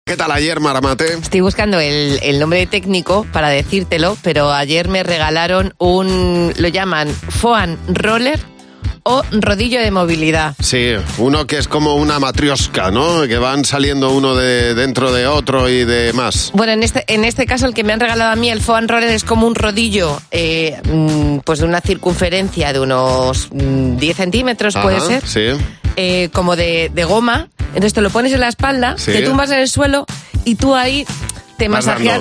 ¿Qué tal ayer, Maramate? Estoy buscando el nombre técnico para decírtelo, pero ayer me regalaron lo llaman foam roller o rodillo de movilidad. Sí, uno que es como una matrioska, ¿no? Que van saliendo uno de dentro de otro y demás. Bueno, en este caso el que me han regalado a mí, el foam roller, es como un rodillo pues de una circunferencia de unos 10 centímetros, puede ser. Sí. Como de goma. Entonces te lo pones en la espalda, sí, te tumbas en el suelo y tú ahí te masajeas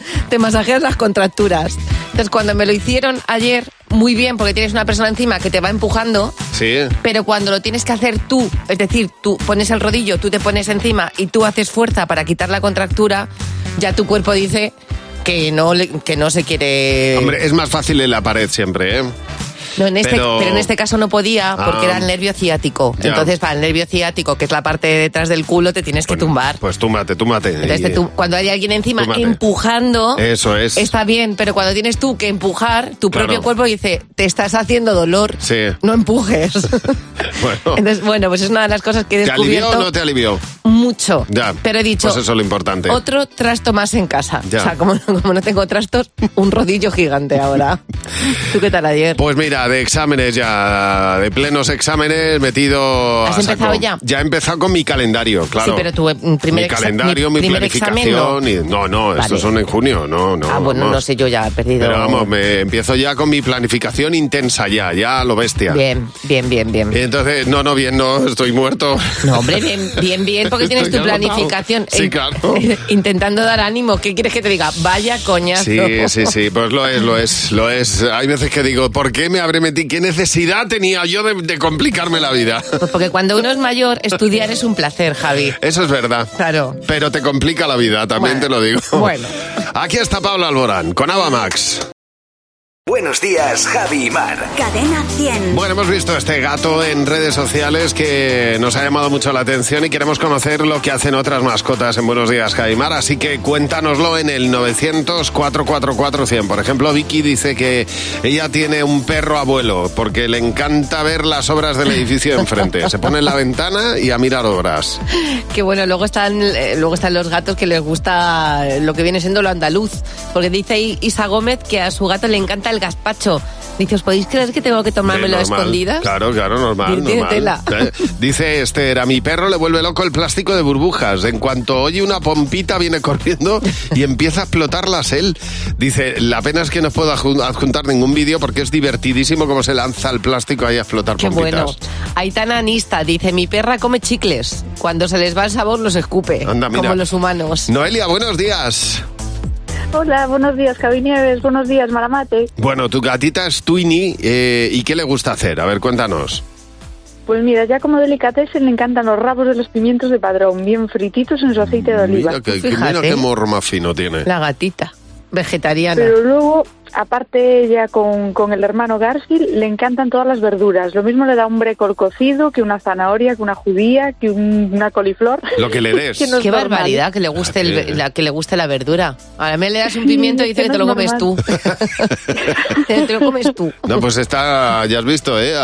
las contracturas. Entonces cuando me lo hicieron ayer, muy bien, porque tienes una persona encima que te va empujando, sí, pero cuando lo tienes que hacer tú, es decir, tú pones el rodillo, tú te pones encima y tú haces fuerza para quitar la contractura, ya tu cuerpo dice que no se quiere... Hombre, es más fácil en la pared siempre, ¿eh? No, pero en este caso no podía porque era el nervio ciático. Ya. Entonces, para el nervio ciático, que es la parte de detrás del culo, te tienes que tumbar. Pues túmbate. Entonces, cuando hay alguien encima empujando, eso es, está bien, pero cuando tienes tú que empujar, tu propio cuerpo dice, te estás haciendo dolor, sí, no empujes. Bueno. Entonces, pues es una de las cosas que he descubierto. ¿Te alivió o no te alivió? Mucho. Ya. Pero he dicho, pues eso es lo importante. Otro trasto más en casa. Ya. O sea, como no tengo trastos, un rodillo gigante ahora. ¿Tú qué tal ayer? Pues mira, de exámenes ya, de plenos exámenes, metido ¿Has empezado ya? Ya he empezado con mi calendario, claro. Sí, pero tu mi calendario, mi planificación. Vale. Estos son en junio, no. Ah, bueno, vamos. no sé, yo ya he perdido. Pero vamos, me empiezo ya con mi planificación intensa ya lo bestia. Bien. Y entonces, bien, no, estoy muerto. No, hombre, bien, porque tienes tu planificación. Sí, claro. Intentando dar ánimo. ¿Qué quieres que te diga? Vaya coñazo. Sí, pues lo es. Hay veces que digo, ¿por qué me habré metido? ¿Qué necesidad tenía yo de complicarme la vida? Pues porque cuando uno es mayor, estudiar es un placer, Javi. Eso es verdad. Claro. Pero te complica la vida, también te lo digo. Bueno. Aquí está Pablo Alborán, con Ava Max. Buenos días, Javi y Mar. Cadena 100. Bueno, hemos visto este gato en redes sociales que nos ha llamado mucho la atención y queremos conocer lo que hacen otras mascotas en Buenos días, Javi y Mar. Así que cuéntanoslo en el 900-444-100. Por ejemplo, Vicky dice que ella tiene un perro abuelo porque le encanta ver las obras del edificio de enfrente. Se pone en la ventana y a mirar obras. Que bueno, luego están los gatos que les gusta lo que viene siendo lo andaluz. Porque dice Isa Gómez que a su gato le encanta el gazpacho. Dice, ¿os podéis creer que tengo que tomármelo a escondidas? Claro, normal. Tela. Dice Esther, a mi perro le vuelve loco el plástico de burbujas. En cuanto oye una pompita viene corriendo y empieza a explotarlas él. Dice, la pena es que no puedo adjuntar ningún vídeo porque es divertidísimo cómo se lanza el plástico ahí a explotar Qué pompitas. Bueno. Aitana Anista dice, mi perra come chicles. Cuando se les va el sabor los escupe. Anda, mira. Como los humanos. Noelia, buenos días. Hola, buenos días, Javi Nieves, buenos días, Maramate. Bueno, tu gatita es Twinny, ¿y qué le gusta hacer? A ver, cuéntanos. Pues mira, ya como delicatessen le encantan los rabos de los pimientos de Padrón, bien frititos en su aceite de oliva. Mira qué morro más fino tiene. La gatita, vegetariana. Pero luego, aparte ya con el hermano Garfield, le encantan todas las verduras. Lo mismo le da un brécol cocido, que una zanahoria, que una judía, que una coliflor. Lo que le des. Que no es Qué normal. barbaridad que le guste que le guste la verdura. Ahora me le das un pimiento y dice que te lo comes tú. Te lo comes tú. No, pues ya has visto, ¿eh?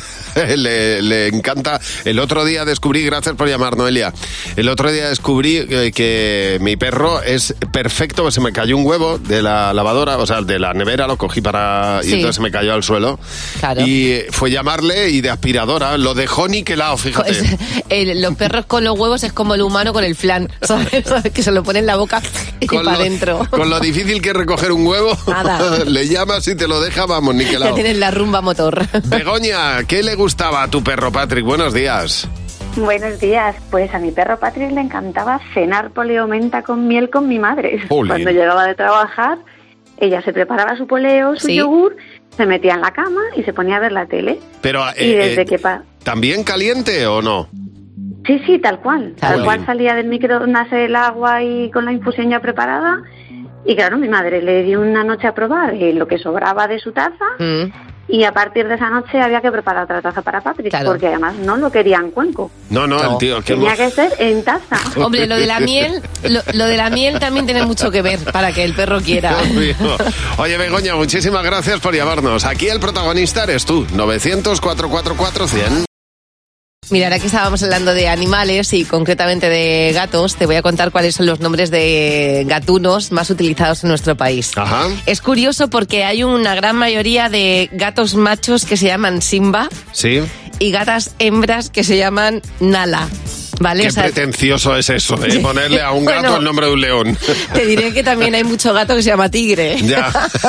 Le encanta. El otro día descubrí, gracias por llamar, Noelia, el otro día descubrí que mi perro es perfecto, se me cayó un huevo de la lavadora, o sea, de la nevera, lo cogí y entonces se me cayó al suelo. Claro. Y fue llamarle y de aspiradora, lo dejó niquelado, fíjate. Los perros con los huevos es como el humano con el flan, ¿sabes? Que se lo pone en la boca y para adentro. Con lo difícil que es recoger un huevo, nada. Le llamas y te lo deja, vamos, niquelado. Ya tienes la rumba motor. Begoña, ¿qué le gustaba a tu perro Patrick? Buenos días. Buenos días. Pues a mi perro Patrick le encantaba cenar poleo menta con miel con mi madre. Olé. Cuando llegaba de trabajar, ella se preparaba su poleo, su yogur, se metía en la cama y se ponía a ver la tele. Pero, y desde que ¿también caliente o no? Sí, tal cual. Tal cual salía del microondas el agua y con la infusión ya preparada. Y claro, mi madre le dio una noche a probar lo que sobraba de su taza. Y a partir de esa noche había que preparar otra taza para Patrick, claro, porque además no lo quería en cuenco. No, el tío... Tenía que ser en taza. Hombre, lo de la miel, lo de la miel también tiene mucho que ver para que el perro quiera. Oye, Begoña, muchísimas gracias por llamarnos. Aquí el protagonista eres tú. 900-444-100. Mira, ahora que estábamos hablando de animales y concretamente de gatos, te voy a contar cuáles son los nombres de gatunos más utilizados en nuestro país. Ajá. Es curioso porque hay una gran mayoría de gatos machos que se llaman Simba. Sí. Y gatas hembras que se llaman Nala. ¿Vale? Qué pretencioso es eso, de ponerle a un gato el nombre de un león. Te diré que también hay mucho gato que se llama Tigre. Ya.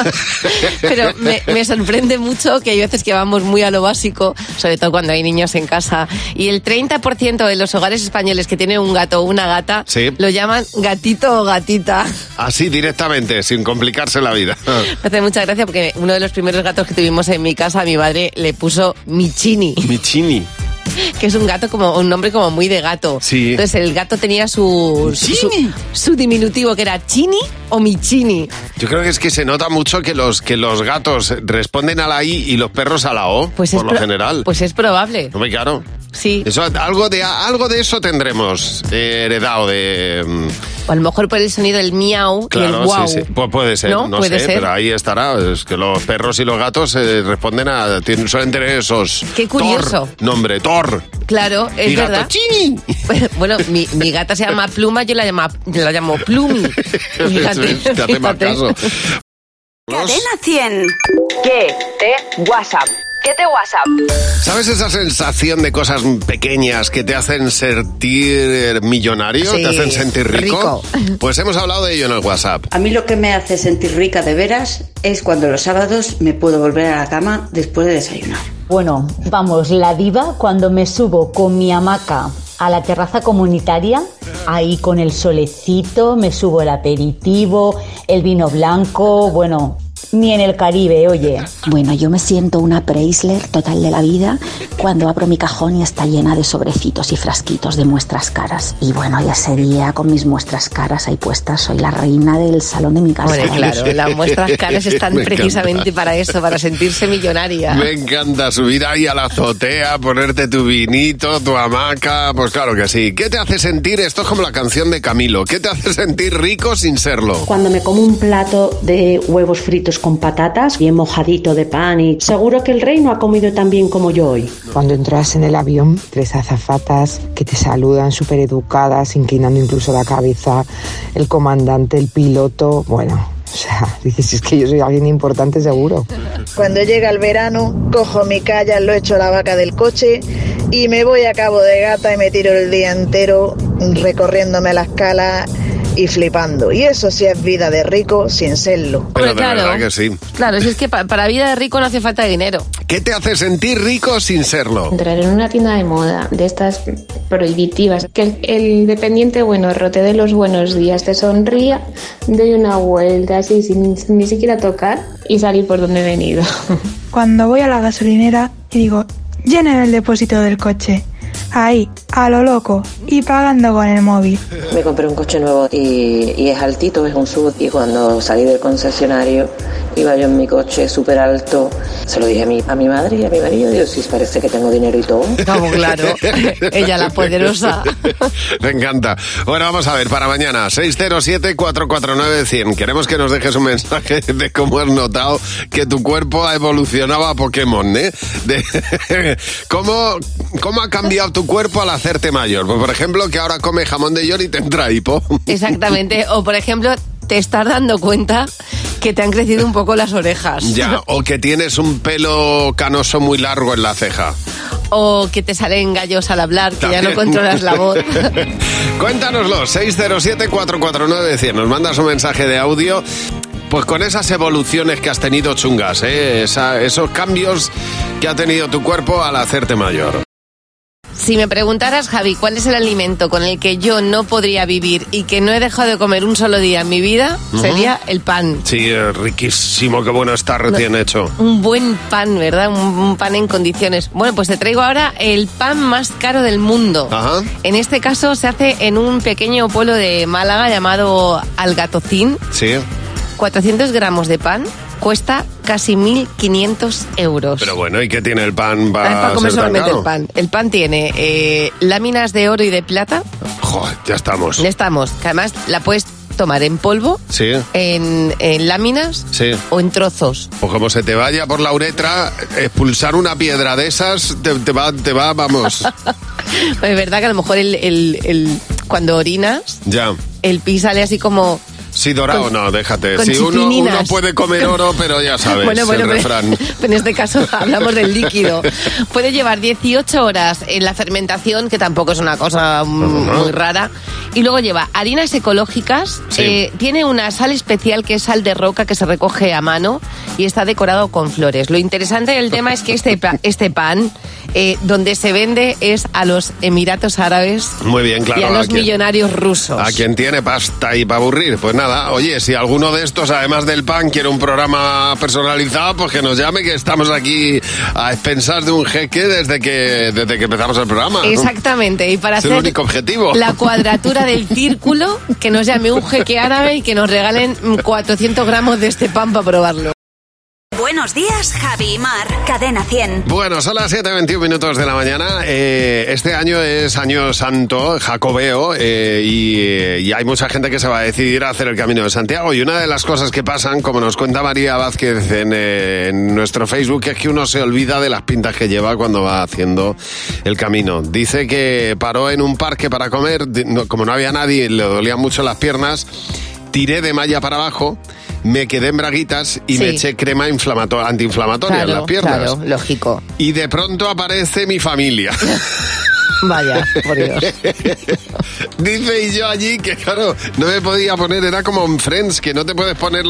Pero me sorprende mucho que hay veces que vamos muy a lo básico, sobre todo cuando hay niños en casa, y el 30% de los hogares españoles que tienen un gato o una gata lo llaman gatito o gatita. Así directamente, sin complicarse la vida. Me hace mucha gracia porque uno de los primeros gatos que tuvimos en mi casa, mi madre le puso Michini. Michini. Que es un gato como un nombre como muy de gato. Sí. Entonces el gato tenía su diminutivo, que era Chini o Michini. Yo creo que es que se nota mucho que los gatos responden a la I y los perros a la O, por lo general. Pues es probable. No me claro. Sí. Eso, algo de eso tendremos heredado de... O a lo mejor por el sonido del miau y el guau. Sí. Pues puede ser, no ¿Puede sé, ser? pero ahí estará. Es que los perros y los gatos responden suelen tener esos... Qué curioso. Nombre, Thor. Claro, es y gato, verdad. Chini. Bueno, mi gata se llama Pluma, yo la llamo Plumi. Fíjate. Te hace más caso. Cadena 100. ¿Qué te WhatsApp? ¿Qué te WhatsApp? ¿Sabes esa sensación de cosas pequeñas que te hacen sentir millonario? Sí, ¿te hacen sentir rico? Pues hemos hablado de ello en el WhatsApp. A mí lo que me hace sentir rica de veras es cuando los sábados me puedo volver a la cama después de desayunar. Bueno, vamos, la diva cuando me subo con mi hamaca a la terraza comunitaria, ahí con el solecito, me subo el aperitivo, el vino blanco, bueno... Ni en el Caribe, oye. Bueno, yo me siento una Preisler total de la vida cuando abro mi cajón y está llena de sobrecitos y frasquitos de muestras caras. Y bueno, ya ese día con mis muestras caras ahí puestas, soy la reina del salón de mi casa. Bueno, claro, las muestras caras están precisamente para eso, para sentirse millonaria. Me encanta subir ahí a la azotea, ponerte tu vinito, tu hamaca, pues claro que sí. ¿Qué te hace sentir? Esto es como la canción de Camilo. ¿Qué te hace sentir rico sin serlo? Cuando me como un plato de huevos fritos con patatas, bien mojadito de pan y seguro que el rey no ha comido tan bien como yo hoy. Cuando entras en el avión, 3 azafatas que te saludan súper educadas, inclinando incluso la cabeza, el comandante, el piloto, bueno... O sea, dices, es que yo soy alguien importante seguro. Cuando llega el verano, cojo mi kayak, lo echo a la vaca del coche y me voy a Cabo de Gata y me tiro el día entero recorriéndome las calas y flipando. Y eso sí es vida de rico sin serlo. Pero de verdad que sí. Claro, si es que para vida de rico no hace falta dinero. ¿Qué te hace sentir rico sin serlo? Entrar en una tienda de moda, de estas prohibitivas, que el dependiente, bueno, rote de los buenos días, te sonría, doy una vuelta así sin ni siquiera tocar y salir por donde he venido. Cuando voy a la gasolinera y digo, llenen el depósito del coche. Ahí, a lo loco, y pagando con el móvil. Me compré un coche nuevo y es altito, es un SUV. Y cuando salí del concesionario, iba yo en mi coche súper alto. Se lo dije a mi madre y a mi marido. Digo, sí, parece que tengo dinero y todo. Vamos, claro. Ella la poderosa. Me encanta. Bueno, vamos a ver, para mañana, 607-449-100. Queremos que nos dejes un mensaje de cómo has notado que tu cuerpo ha evolucionado a Pokémon, ¿eh? ¿Cómo ha cambiado tu cuerpo al hacerte mayor? Pues, por ejemplo, que ahora come jamón de york y te entra hipo. Exactamente. O, por ejemplo, te estás dando cuenta que te han crecido un poco las orejas. Ya, o que tienes un pelo canoso muy largo en la ceja. O que te salen gallos al hablar, que ¿también? Ya no controlas la voz. Cuéntanoslo, 607-449-100. Nos mandas un mensaje de audio, pues con esas evoluciones que has tenido chungas, ¿eh? Esos cambios que ha tenido tu cuerpo al hacerte mayor. Si me preguntaras, Javi, ¿cuál es el alimento con el que yo no podría vivir y que no he dejado de comer un solo día en mi vida? Sería el pan. Sí, riquísimo, qué bueno está recién hecho. Un buen pan, ¿verdad? Un pan en condiciones. Bueno, pues te traigo ahora el pan más caro del mundo. Ajá. En este caso se hace en un pequeño pueblo de Málaga llamado Algatocín. Sí. 400 gramos de pan cuesta casi 1.500 euros. Pero bueno, ¿y qué tiene el pan para comer ser tan solamente caro? el pan? El pan tiene láminas de oro y de plata. Joder, ya estamos. Ya estamos. Que además la puedes tomar en polvo, sí, en láminas, sí, o en trozos. Pues como se te vaya por la uretra, expulsar una piedra de esas te va, vamos. Pues es verdad que a lo mejor cuando orinas, ya, el pis sale así como... Sí, dorado no, déjate. Con sí, uno puede comer oro, pero ya sabes, el refrán. En este caso hablamos del líquido. Puede llevar 18 horas en la fermentación, que tampoco es una cosa muy rara. Y luego lleva harinas ecológicas, sí, tiene una sal especial que es sal de roca que se recoge a mano y está decorado con flores. Lo interesante del tema es que este pan donde se vende es a los Emiratos Árabes. Muy bien, claro, y a los millonarios rusos. A quien tiene pasta y para aburrir, pues nada, oye, si alguno de estos, además del pan, quiere un programa personalizado, pues que nos llame, que estamos aquí a expensas de un jeque desde que empezamos el programa. Exactamente, y para es hacer el único objetivo. La cuadratura del círculo, que nos llame un jeque árabe y que nos regalen 400 gramos de este pan para probarlo. Buenos días, Javi y Mar, Cadena 100. Bueno, son las 7:21 de la mañana. Este año es año santo, jacobeo, y hay mucha gente que se va a decidir a hacer el Camino de Santiago. Y una de las cosas que pasan, como nos cuenta María Vázquez en nuestro Facebook, es que uno se olvida de las pintas que lleva cuando va haciendo el camino. Dice que paró en un parque para comer, como no había nadie, le dolían mucho las piernas, tiré de malla para abajo, me quedé en braguitas y me eché crema antiinflamatoria en las piernas. Claro, lógico. Y de pronto aparece mi familia. Vaya, por Dios. Dice, y yo allí que claro, no me podía poner, era como en Friends, que no te puedes poner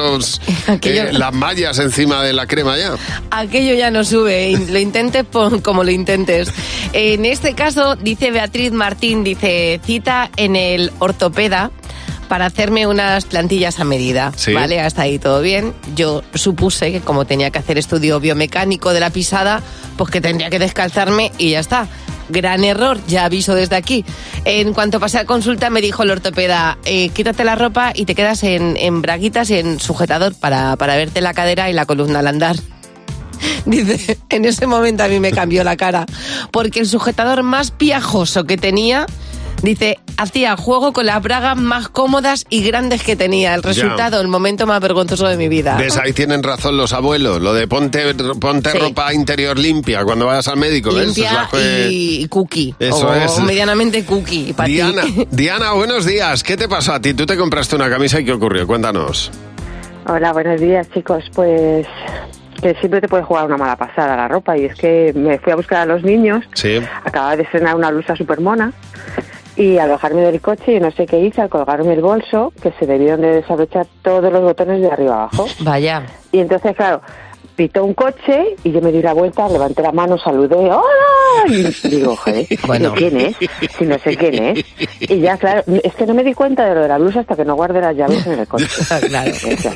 las mallas encima de la crema ya. Aquello ya no sube, lo intentes como lo intentes. En este caso, dice Beatriz Martín, dice, cita en el ortopeda para hacerme unas plantillas a medida, ¿sí? ¿Vale? Hasta ahí todo bien. Yo supuse que como tenía que hacer estudio biomecánico de la pisada, pues que tendría que descalzarme y ya está. Gran error, ya aviso desde aquí. En cuanto pasé a consulta me dijo el ortopeda, quítate la ropa y te quedas en braguitas y en sujetador para verte la cadera y la columna al andar. Dice, en ese momento a mí me cambió la cara, porque el sujetador más piajoso que tenía... Dice, hacía juego con las bragas más cómodas y grandes que tenía. El resultado, el momento más vergonzoso de mi vida. ¿Ves? Ahí tienen razón los abuelos. Lo de ponte ropa interior limpia cuando vayas al médico. Limpia, ¿ves? Y cookie. Eso es. Medianamente cookie. Diana, buenos días. ¿Qué te pasó a ti? Tú te compraste una camisa y ¿qué ocurrió? Cuéntanos. Hola, buenos días, chicos. Pues... que siempre te puede jugar una mala pasada la ropa. Y es que me fui a buscar a los niños. Sí. Acababa de estrenar una blusa súper mona. Y al bajarme del coche, yo no sé qué hice, al colgarme el bolso, que se debieron de desabrochar todos los botones de arriba abajo. Vaya. Y entonces, claro, pitó un coche y yo me di la vuelta, levanté la mano, saludé, ¡hola! Y digo, joder, bueno. ¿Quién es? Si no sé quién es. Y ya, claro, es que no me di cuenta de lo de la blusa hasta que no guardé las llaves en el coche. Claro.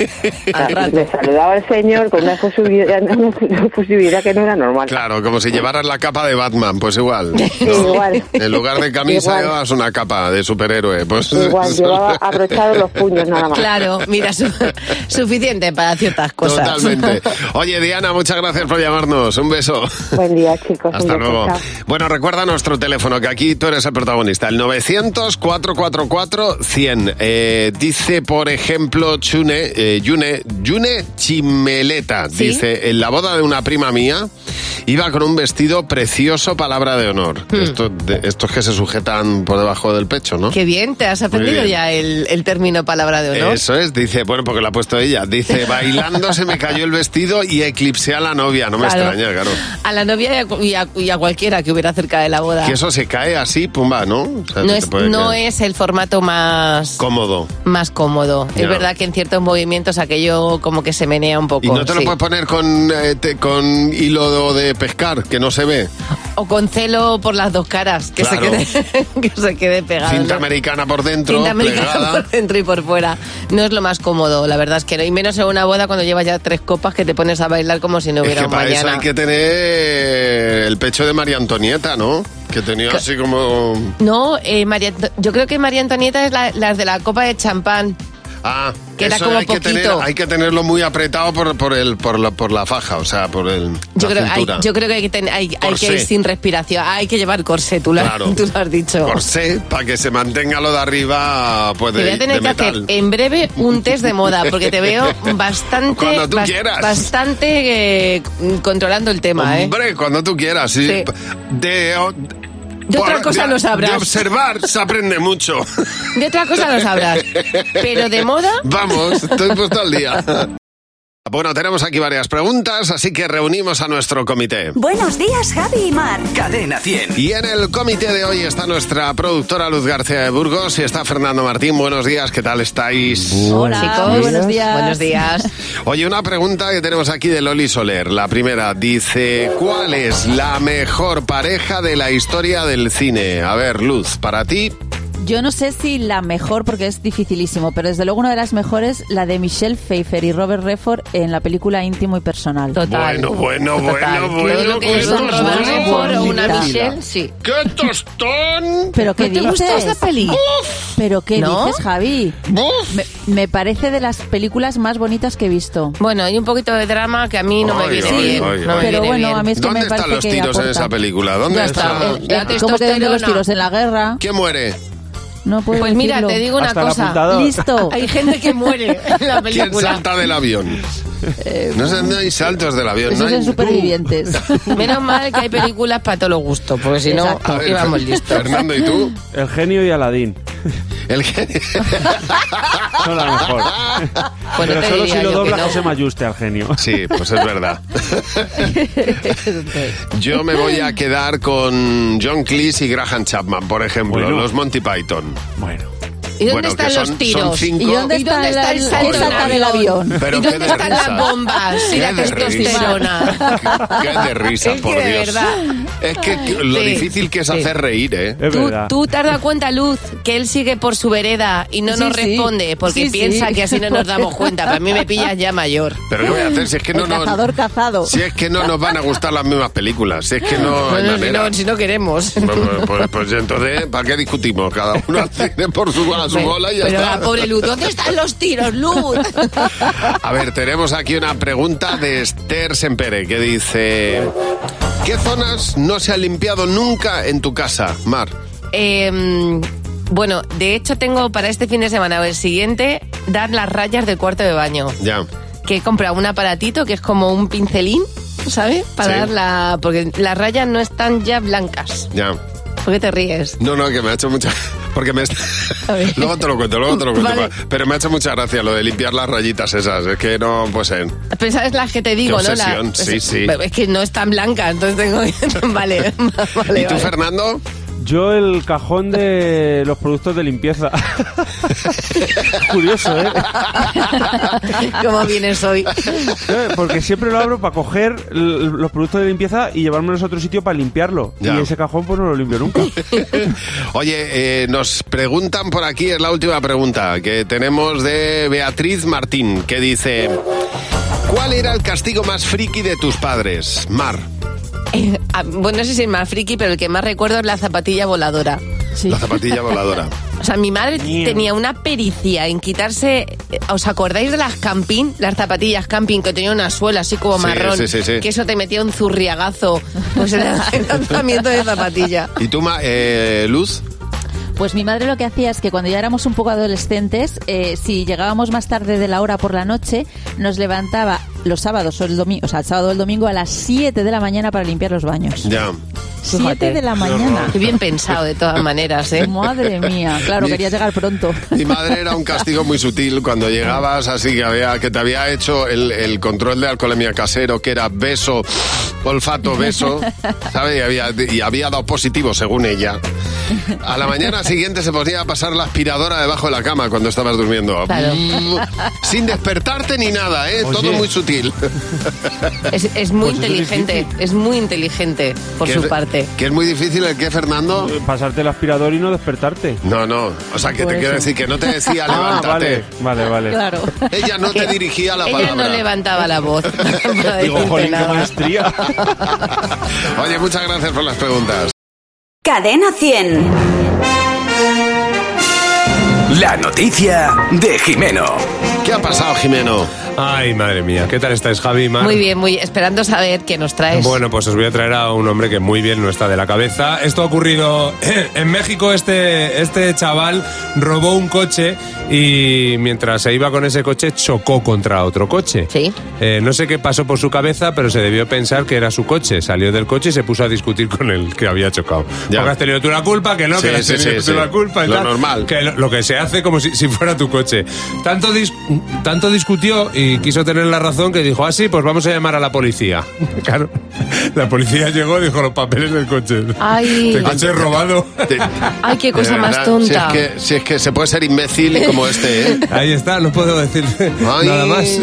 Me saludaba al señor con una efusividad que no era normal. Claro, como si llevaras la capa de Batman, pues igual. ¿No? Igual. En lugar de camisa llevabas una capa de superhéroe. Pues igual, llevaba abrochados los puños nada más. Claro, mira, suficiente para ciertas cosas. Totalmente. Oye, Diana, muchas gracias por llamarnos. Un beso. Buen día, chicos. Hasta luego. Bueno, recuerda nuestro teléfono, que aquí tú eres el protagonista. El 900-444-100. Dice, por ejemplo, Yune Chimeleta. ¿Sí? Dice, en la boda de una prima mía iba con un vestido precioso, palabra de honor. Estos que se sujetan por debajo del pecho, ¿no? Qué bien, te has aprendido ya el término palabra de honor. Eso es, dice, bueno, porque lo ha puesto ella. Dice, bailando se me cayó el vestido y eclipsé a la novia. No me extraña, claro. A la novia y a cualquiera que hubiera cerca de la boda. Que eso se cae así, pumba, ¿no? O sea, no es el formato más... cómodo. Más cómodo. Ya. Es verdad que en ciertos movimientos aquello como que se menea un poco. Y no te lo puedes poner con hilo de pescar, que no se ve. O con celo por las dos caras, que, claro, que se quede pegado. Cinta americana por dentro, cinta americana plegada por dentro y por fuera. No es lo más cómodo, la verdad es que no. Y menos en una boda cuando llevas ya 3 copas que te pones a bailar como si no hubiera un mañana. Eso hay que tener el pecho de María Antonieta, ¿no? Que tenía así como... No, yo creo que María Antonieta es la de la copa de champán. que era como poquito. Hay que tenerlo muy apretado por la faja, o sea, por el yo creo que hay que ir sin respiración. Hay que llevar corsé, tú lo has dicho. Corsé, para que se mantenga lo de arriba, pues te voy a tener que hacer en breve un test de moda, porque te veo bastante controlando el tema. Hombre, cuando tú quieras, sí. De otra cosa lo sabrás. De observar se aprende mucho. De otra cosa lo sabrás. Pero de moda... Vamos, estoy puesto al día. Bueno, tenemos aquí varias preguntas, así que reunimos a nuestro comité. Buenos días, Javi y Mar. Cadena 100. Y en el comité de hoy está nuestra productora Luz García de Burgos y está Fernando Martín. Buenos días, ¿qué tal estáis? Hola, chicos. Buenos días. Buenos días. Oye, una pregunta que tenemos aquí de Loli Soler. La primera dice, ¿cuál es la mejor pareja de la historia del cine? A ver, Luz, para ti... Yo no sé si la mejor, porque es dificilísimo, pero desde luego una de las mejores, la de Michelle Pfeiffer y Robert Redford en la película Íntimo y Personal. Total. Bueno. Lo que es un Robert Redford o una Michelle, sí. ¡Qué tostón! ¿Pero qué dices? ¿Te gustó esa peli? ¿Pero qué dices, Javi? Me parece de las películas más bonitas que he visto. Bueno, hay un poquito de drama que a mí no me viene bien. Pero bueno, a mí es que me parece que ¿Dónde están los tiros en esa película? ¿Dónde están? ¿Cómo que los tiros? ¿En la guerra? ¿Quién muere? No puedo pues mira, decirlo. te digo una cosa. Listo. Hay gente que muere en la película. ¿Quién salta del avión? No hay saltos del avión. Esos son supervivientes. Menos mal que hay películas para todos los gustos, porque si no, íbamos listos. Fernando, ¿y tú? El genio y Aladín. El genio. Son la mejor. Bueno, pero solo si lo dobla José Mayuste al genio. Sí, pues es verdad. Yo me voy a quedar con John Cleese y Graham Chapman, por ejemplo, los Monty Python. Bueno. ¿Y dónde están los tiros? ¿Y dónde está el salto del avión? Pero ¿y dónde están las bombas y la testosterona? Qué de risa, es por que Dios. De verdad. Es que lo difícil que es hacer reír, ¿eh? ¿Tú te has dado cuenta, Luz, que él sigue por su vereda y no nos responde porque piensa que así no nos damos cuenta? Para mí me pillas ya mayor. Pero ¿qué voy a hacer si es que cazado? Si es que no nos van a gustar las mismas películas, si es que no hay manera. Si no queremos. Pues entonces, ¿para qué discutimos? Cada uno al cine por su bola y ya pero está. la pobre Luz, ¿dónde están los tiros, Luz? A ver, tenemos aquí una pregunta de Esther Sempere que dice: ¿qué zonas no se han limpiado nunca en tu casa, Mar? Bueno, de hecho tengo para este fin de semana o el siguiente dar las rayas del cuarto de baño. Ya. Que he comprado un aparatito que es como un pincelín, ¿sabes? Para dar porque las rayas no están ya blancas. Ya. ¿Por qué te ríes? No, que me ha hecho mucha... Porque luego te lo cuento. Vale. Pero me ha hecho mucha gracia lo de limpiar las rayitas esas. Es que no, pues... Pero sabes las que te digo, ¿no? Sí. Es que no es tan blanca, entonces tengo... Vale. ¿Y tú, Fernando? Yo el cajón de los productos de limpieza. Curioso, ¿eh? ¿Cómo vienes hoy? Porque siempre lo abro para coger los productos de limpieza y llevármelos a otro sitio para limpiarlo. Ya. Y ese cajón pues no lo limpio nunca. Oye, nos preguntan por aquí, es la última pregunta que tenemos de Beatriz Martín, que dice: ¿cuál era el castigo más friki de tus padres, Mar? Bueno, no sé si es más friki, pero el que más recuerdo es la zapatilla voladora. Sí. La zapatilla voladora. O sea, mi madre tenía una pericia en quitarse... ¿Os acordáis de las camping? Las zapatillas camping que tenían una suela así como marrón. Sí. Que eso te metía un zurriagazo. Pues era el lanzamiento de zapatilla. ¿Y tú, Luz? Pues mi madre lo que hacía es que cuando ya éramos un poco adolescentes, si llegábamos más tarde de la hora por la noche, nos levantaba los sábados o el domingo, o sea, el sábado o el domingo a las 7 de la mañana para limpiar los baños. Ya. 7 de la mañana. Qué bien pensado de todas maneras, ¿eh? Madre mía, claro, quería llegar pronto. Mi madre era un castigo muy sutil cuando llegabas, así que te había hecho el control de alcoholemia casero, que era beso, olfato, beso, ¿sabes? Y había dado positivo, según ella. A la mañana siguiente se ponía a pasar la aspiradora debajo de la cama cuando estabas durmiendo. Claro. Sin despertarte ni nada, ¿eh? Oye. Todo muy sutil. Es muy inteligente, es muy inteligente por su parte. ¿Que es muy difícil el qué, Fernando? Pasarte el aspirador y no despertarte. No, o sea, que te quiero decir que no te decía levántate. Vale. Claro. Ella no te dirigía la palabra. Ella no levantaba la voz. Digo, jolín, qué maestría. Oye, muchas gracias por las preguntas. Cadena 100. La noticia de Jimeno. ¿Qué ha pasado, Jimeno? Ay, madre mía. ¿Qué tal estáis, Javi, Mar? Muy bien, esperando saber qué nos traes. Bueno, pues os voy a traer a un hombre que muy bien no está de la cabeza. Esto ha ocurrido en México. Este chaval robó un coche y mientras se iba con ese coche chocó contra otro coche. Sí. No sé qué pasó por su cabeza, pero se debió pensar que era su coche. Salió del coche y se puso a discutir con el que había chocado. Ya. Porque has tenido tú la culpa, que no, que has tenido tú la culpa. Y lo tal. normal. Que lo que se hace como si fuera tu coche. Tanto discutió y quiso tener la razón que dijo, sí, pues vamos a llamar a la policía. Claro, la policía llegó y dijo los papeles del coche. Ay. El coche robado. Ay, qué cosa más tonta. Si es que se puede ser imbécil como este, ¿eh? Ahí está, no puedo decir nada más.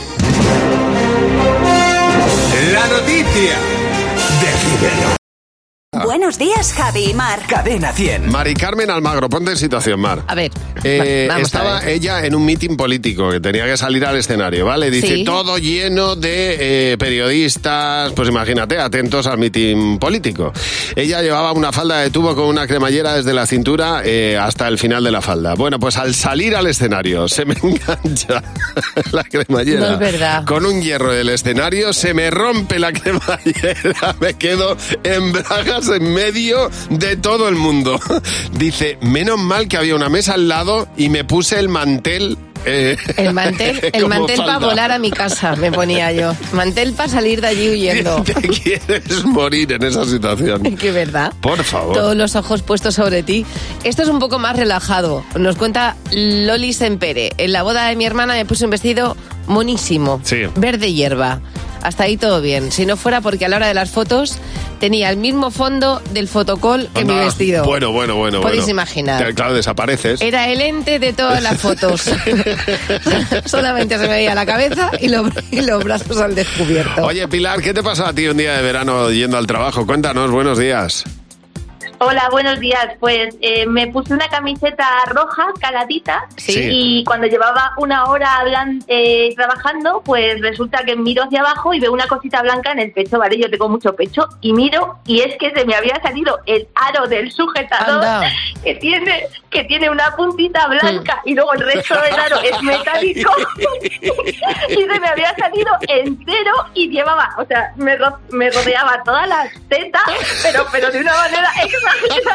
La noticia de Jimeno. Buenos días, Javi y Mar. Cadena 100. Mari Carmen Almagro, ponte en situación, Mar. A ver, estaba ella en un mitin político que tenía que salir al escenario, ¿vale? Dice, sí, todo lleno de periodistas, pues imagínate, atentos al mitin político. Ella llevaba una falda de tubo con una cremallera desde la cintura hasta el final de la falda. Bueno, pues al salir al escenario se me engancha la cremallera. No es verdad. Con un hierro del escenario, se me rompe la cremallera, me quedo en bragas en medio de todo el mundo. Dice, menos mal que había una mesa al lado y me puse el mantel. El mantel para volar a mi casa, me ponía yo. Mantel para salir de allí huyendo. Te quieres morir en esa situación. ¿Qué verdad? Por favor. Todos los ojos puestos sobre ti. Esto es un poco más relajado. Nos cuenta Loli Sempere. En la boda de mi hermana me puse un vestido monísimo. Sí. Verde hierba. Hasta ahí todo bien. Si no fuera porque a la hora de las fotos tenía el mismo fondo del fotocall que mi vestido. Bueno. Podéis imaginar. Claro, desapareces. Era el ente de todas las fotos. Solamente se me veía la cabeza y los brazos al descubierto. Oye, Pilar, ¿qué te pasó a ti un día de verano yendo al trabajo? Cuéntanos, buenos días. Hola, buenos días. Pues me puse una camiseta roja, caladita, y cuando llevaba una hora trabajando, pues resulta que miro hacia abajo y veo una cosita blanca en el pecho, ¿vale? Yo tengo mucho pecho y miro y es que se me había salido el aro del sujetador que tiene una puntita blanca y luego el resto del aro es metálico y se me había salido entero y llevaba, o sea, me rodeaba todas las tetas, pero de una manera exagerada.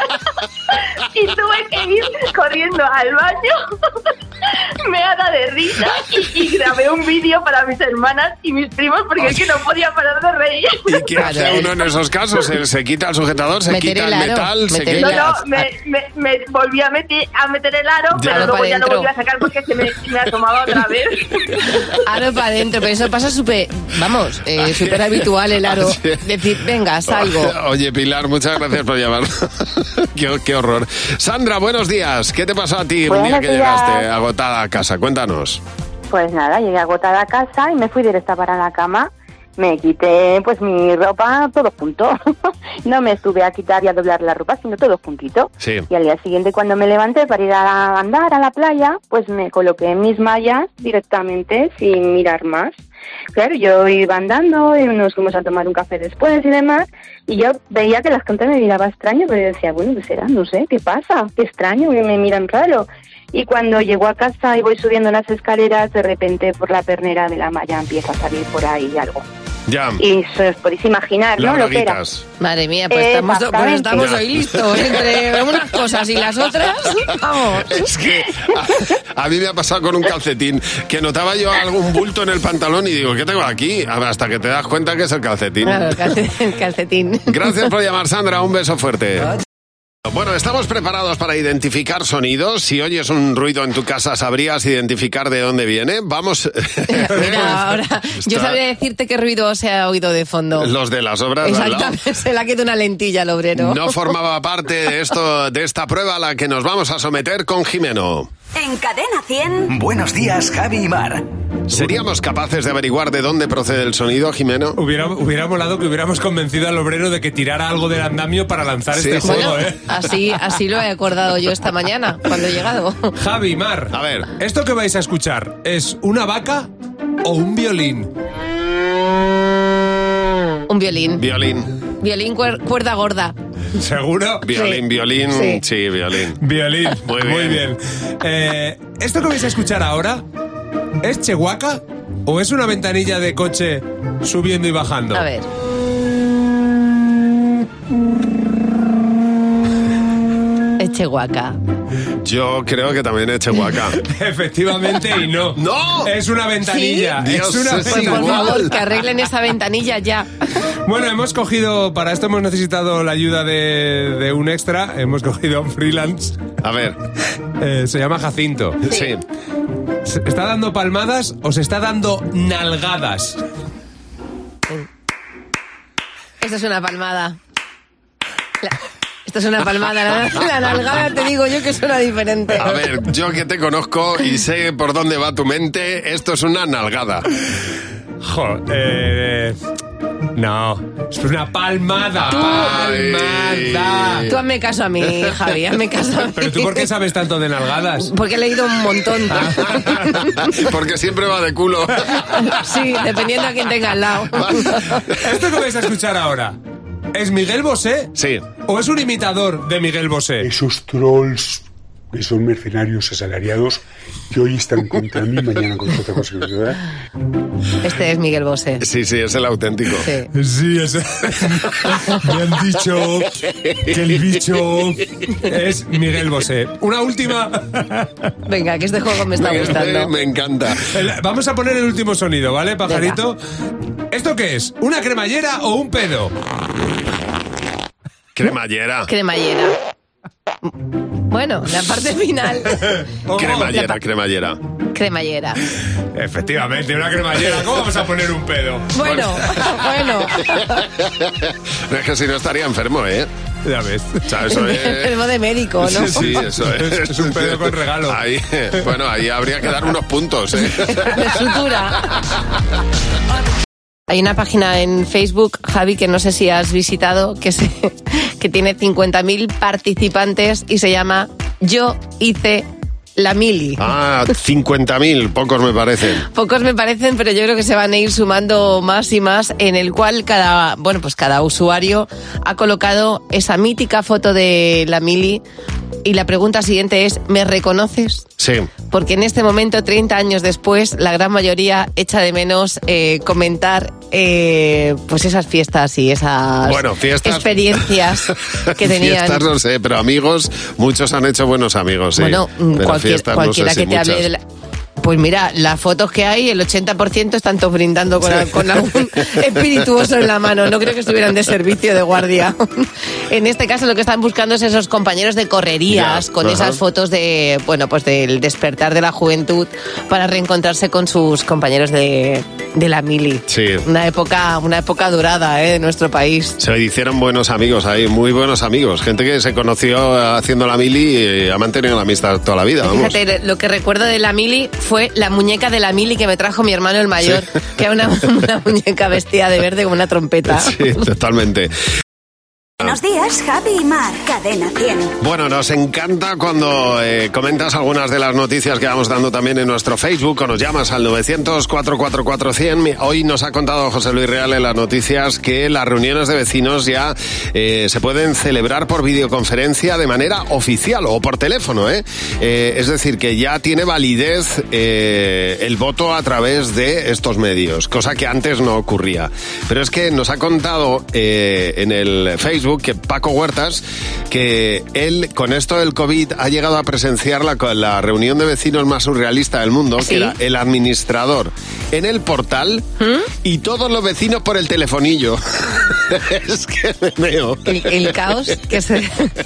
Y tuve que ir corriendo al baño, meada de risa, y grabé un vídeo para mis hermanas y mis primos porque es que no podía parar de reír. ¿Y qué hace uno en esos casos? ¿Se quita el sujetador? ¿Se quita el metal? Me volví a meter el aro, pero luego ya lo volví a sacar porque se me asomaba otra vez. Aro para adentro, pero eso pasa súper habitual el aro. Decir, venga, salgo. Oye, Pilar, muchas gracias por llamar. Qué horror. Sandra, buenos días. ¿Qué te pasó a ti un día que llegaste agotada a casa? Cuéntanos. Pues nada, llegué agotada a casa y me fui directa para la cama. Me quité pues mi ropa todo junto. No me estuve a quitar y a doblar la ropa, sino todo juntito. Sí. Y al día siguiente, cuando me levanté para ir a andar a la playa, pues me coloqué mis mallas directamente sin mirar más. Claro, yo iba andando y nos fuimos a tomar un café después y demás, y yo veía que la gente me miraba extraño, pero yo decía, bueno, ¿qué será? No sé, ¿qué pasa? Qué extraño, que me miran raro. Y cuando llego a casa y voy subiendo las escaleras, de repente por la pernera de la malla empieza a salir por ahí algo. Ya. Y os podéis imaginar, ¿no? Lo que era. Madre mía, pues estamos hoy listos. Entre unas cosas y las otras, vamos. Es que a mí me ha pasado con un calcetín, que notaba yo algún bulto en el pantalón y digo, ¿qué tengo aquí? Hasta que te das cuenta que es el calcetín. Claro, el calcetín. Gracias por llamar, Sandra. Un beso fuerte. Bueno, estamos preparados para identificar sonidos. Si oyes un ruido en tu casa, ¿sabrías identificar de dónde viene? Vamos. Mira, ahora yo sabría decirte qué ruido se ha oído de fondo. Los de las obras. Exactamente, se le ha quedado una lentilla al obrero. No formaba parte de esta prueba a la que nos vamos a someter con Jimeno. En Cadena 100. Buenos días, Javi y Mar. ¿Seríamos capaces de averiguar de dónde procede el sonido, Jimeno? Hubiera molado que hubiéramos convencido al obrero de que tirara algo del andamio para lanzar este juego, ¿eh? Así lo he acordado yo esta mañana, cuando he llegado. Javi, Mar, a ver, ¿esto que vais a escuchar es una vaca o un violín? Un violín. Violín. Violín, cuerda gorda. ¿Seguro? Violín, sí, violín. Violín, muy bien. ¿Esto que vais a escuchar ahora es Chehuaca o es una ventanilla de coche subiendo y bajando? A ver. Es Chehuaca. Yo creo que también es Chehuaca. Efectivamente, y no. ¡No! Es una ventanilla. ¿Sí? Dios, es una Pues por favor, que arreglen esa ventanilla ya. Bueno, para esto hemos necesitado la ayuda de un extra. Hemos cogido a un freelance. A ver. Se llama Jacinto. Sí. ¿Se está dando palmadas o se está dando nalgadas? Esto es una palmada. Esto es una palmada. La nalgada te digo yo que suena diferente. A ver, yo que te conozco y sé por dónde va tu mente, esto es una nalgada. No, es una palmada. Palmada. Tú hazme caso a mí, Javi, hazme caso a mí. ¿Pero tú por qué sabes tanto de nalgadas? Porque he leído un montón. Porque siempre va de culo. Sí, dependiendo a quién tenga al lado. ¿Esto que vais a escuchar ahora es Miguel Bosé? Sí. ¿O es un imitador de Miguel Bosé? Esos trolls, esos mercenarios asalariados que hoy están contra mí, mañana contra otra cosa, ¿verdad? Este es Miguel Bosé. Sí, es el auténtico. Sí, es... Me han dicho que el bicho es Miguel Bosé. Una última. Venga, que este juego me está gustando. Me encanta. Vamos a poner el último sonido, ¿vale, pajarito? Venga. ¿Esto qué es? ¿Una cremallera o un pedo? Cremallera. Cremallera. Bueno, la parte final. Cremallera. Cremallera. Efectivamente, una cremallera. ¿Cómo vamos a poner un pedo? Bueno. Es que si no estaría enfermo, ¿eh? Ya ves. O sea, eso es... Enfermo de médico, ¿no? Sí, eso es. Es un pedo con regalo. Ahí habría que dar unos puntos, ¿eh? De sutura. Hay una página en Facebook, Javi, que no sé si has visitado, que tiene 50.000 participantes y se llama Yo hice la mili. 50.000, pocos me parecen. Pocos me parecen, pero yo creo que se van a ir sumando más y más, en el cual cada usuario ha colocado esa mítica foto de la mili. Y la pregunta siguiente es, ¿me reconoces? Sí. Porque en este momento, 30 años después, la gran mayoría echa de menos comentar pues esas fiestas y esas experiencias que tenían. Fiestas no sé, pero amigos, muchos han hecho buenos amigos, sí. Bueno, cualquiera no sé que te hable de la... Pues mira, las fotos que hay, el 80% están todos brindando con algún espirituoso en la mano. No creo que estuvieran de servicio de guardia. En este caso lo que están buscando es esos compañeros de correrías, con esas fotos de, del despertar de la juventud para reencontrarse con sus compañeros de la mili. Sí. Una época dorada de nuestro país. Se hicieron buenos amigos ahí, muy buenos amigos. Gente que se conoció haciendo la mili y ha mantenido la amistad toda la vida. Vamos. Fíjate, lo que recuerdo de la mili fue la muñeca de la mili que me trajo mi hermano el mayor, que era una muñeca vestida de verde con una trompeta. Sí, totalmente. Buenos días, Javi y Mar, Cadena 100. Bueno, nos encanta cuando comentas algunas de las noticias que vamos dando también en nuestro Facebook o nos llamas al 900-444-100. Hoy nos ha contado José Luis Real en las noticias que las reuniones de vecinos ya se pueden celebrar por videoconferencia de manera oficial o por teléfono, ¿eh? Es decir, que ya tiene validez el voto a través de estos medios, cosa que antes no ocurría. Pero es que nos ha contado en el Facebook que Paco Huertas, que él con esto del COVID ha llegado a presenciar la reunión de vecinos más surrealista del mundo, que era el administrador en el portal y todos los vecinos por el telefonillo. Es que me meo. El caos que se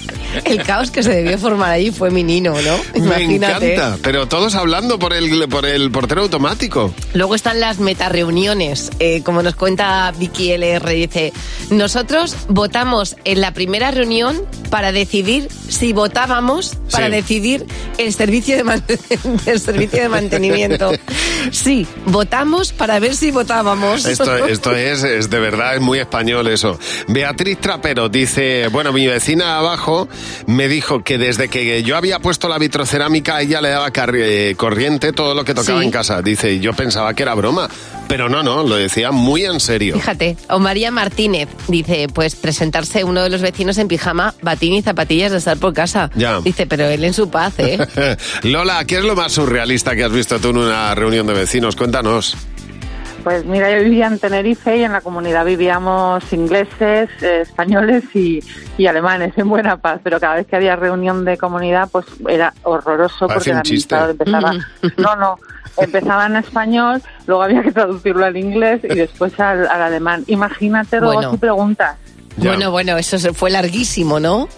debió formar ahí fue menino, ¿no? Imagínate. Me encanta, pero todos hablando por el portero automático. Luego están las metareuniones, como nos cuenta Vicky LR, dice, nosotros votamos en la primera reunión para decidir si votábamos para decidir el servicio de mantenimiento. Sí, votamos para ver si votábamos. Esto es de verdad, es muy español eso. Beatriz Trapero dice, bueno, mi vecina abajo me dijo que desde que yo había puesto la vitrocerámica, ella le daba corriente todo lo que tocaba en casa. Dice, yo pensaba que era broma. pero no, lo decía muy en serio. Fíjate, o María Martínez dice, pues presentarse uno de los vecinos en pijama, batín y zapatillas de estar por casa. Ya. Dice, pero él en su paz, ¿eh? Lola, ¿qué es lo más surrealista que has visto tú en una reunión de vecinos? Cuéntanos. Pues mira, yo vivía en Tenerife y en la comunidad vivíamos ingleses, españoles y alemanes en buena paz, pero cada vez que había reunión de comunidad pues era horroroso. Parece porque un el chiste. administrador empezaba... empezaba en español, luego había que traducirlo al inglés y después al alemán. Imagínate luego si preguntas. Ya. Bueno, eso fue larguísimo, ¿no?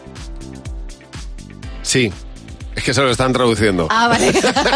Sí. Es que se lo están traduciendo. Ah, vale.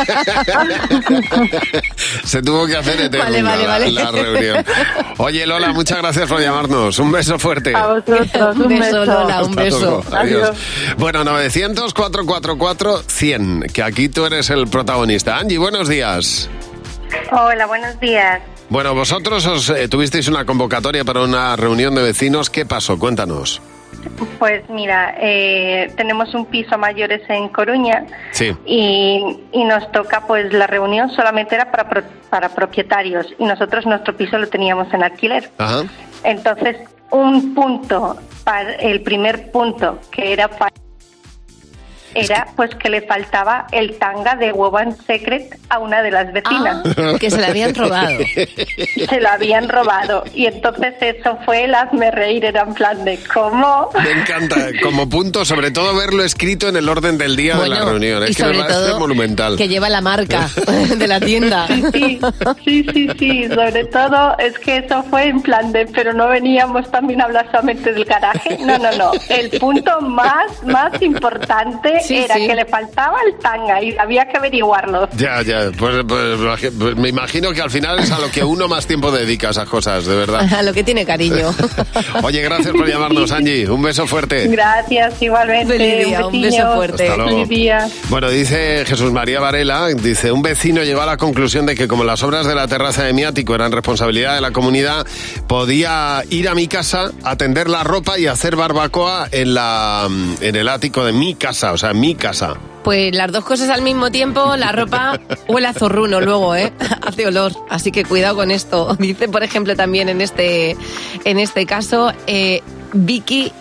Se tuvo que hacer eterna la reunión. Oye, Lola, muchas gracias por llamarnos. Un beso fuerte. A vosotros, un beso. Lola, un beso. Adiós. Bueno, 900-444-100, que aquí tú eres el protagonista. Angie, buenos días. Hola, buenos días. Bueno, vosotros tuvisteis una convocatoria para una reunión de vecinos. ¿Qué pasó? Cuéntanos. Pues mira, tenemos un piso mayores en Coruña. Sí. Y nos toca, pues la reunión solamente era para propietarios y nosotros nuestro piso lo teníamos en alquiler. Ajá. Entonces, el primer punto que era pues que le faltaba el tanga de Woman Secret a una de las vecinas. Que se la habían robado. Se lo habían robado. Y entonces eso fue el hazme reír, era en plan de ¿cómo? Me encanta, como punto, sobre todo verlo escrito en el orden del día de la reunión. Es que me parece monumental. Que lleva la marca de la tienda. Sí, sobre todo es que eso fue en plan de, pero no veníamos también a hablar solamente del garaje. No. El punto más importante era que le faltaba el tanga y había que averiguarlo. Ya, pues me imagino que al final es a lo que uno más tiempo dedica a esas cosas, de verdad. A lo que tiene cariño. Oye, gracias por llamarnos, Angie. Un beso fuerte. Gracias, igualmente. Feliz día, un beso fuerte. Hasta luego. Feliz día. Bueno, dice Jesús María Varela, dice, un vecino llegó a la conclusión de que como las obras de la terraza de mi ático eran responsabilidad de la comunidad, podía ir a mi casa, atender la ropa y hacer barbacoa en el ático de mi casa, o sea, mi casa. Pues las dos cosas al mismo tiempo, la ropa huele a zorruno luego, hace olor, así que cuidado con esto. Dice, por ejemplo, también en este caso, Vicky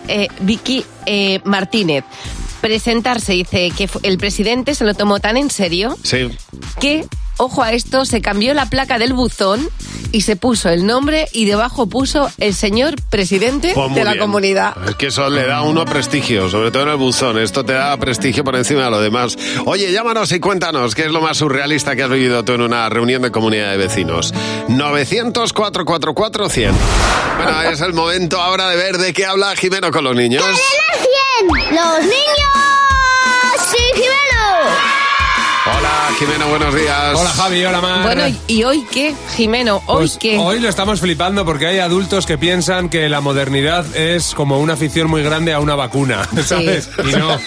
Martínez. Presentarse, dice que el presidente se lo tomó tan en serio que, ojo a esto, se cambió la placa del buzón y se puso el nombre y debajo puso el señor presidente de la comunidad. Es que eso le da a uno prestigio, sobre todo en el buzón. Esto te da prestigio por encima de lo demás. Oye, llámanos y cuéntanos qué es lo más surrealista que has vivido tú en una reunión de comunidad de vecinos. 900-444-100. Bueno, es el momento ahora de ver de qué habla Jimeno con los niños. ¡Cadena 100! ¡Los niños! ¡Sí, Jimeno! Hola, Jimeno, buenos días. Hola, Javi, hola, Mar. Bueno, ¿y hoy qué, Jimeno? ¿Hoy qué? Hoy lo estamos flipando porque hay adultos que piensan que la modernidad es como una afición muy grande a una vacuna, ¿sabes? Sí.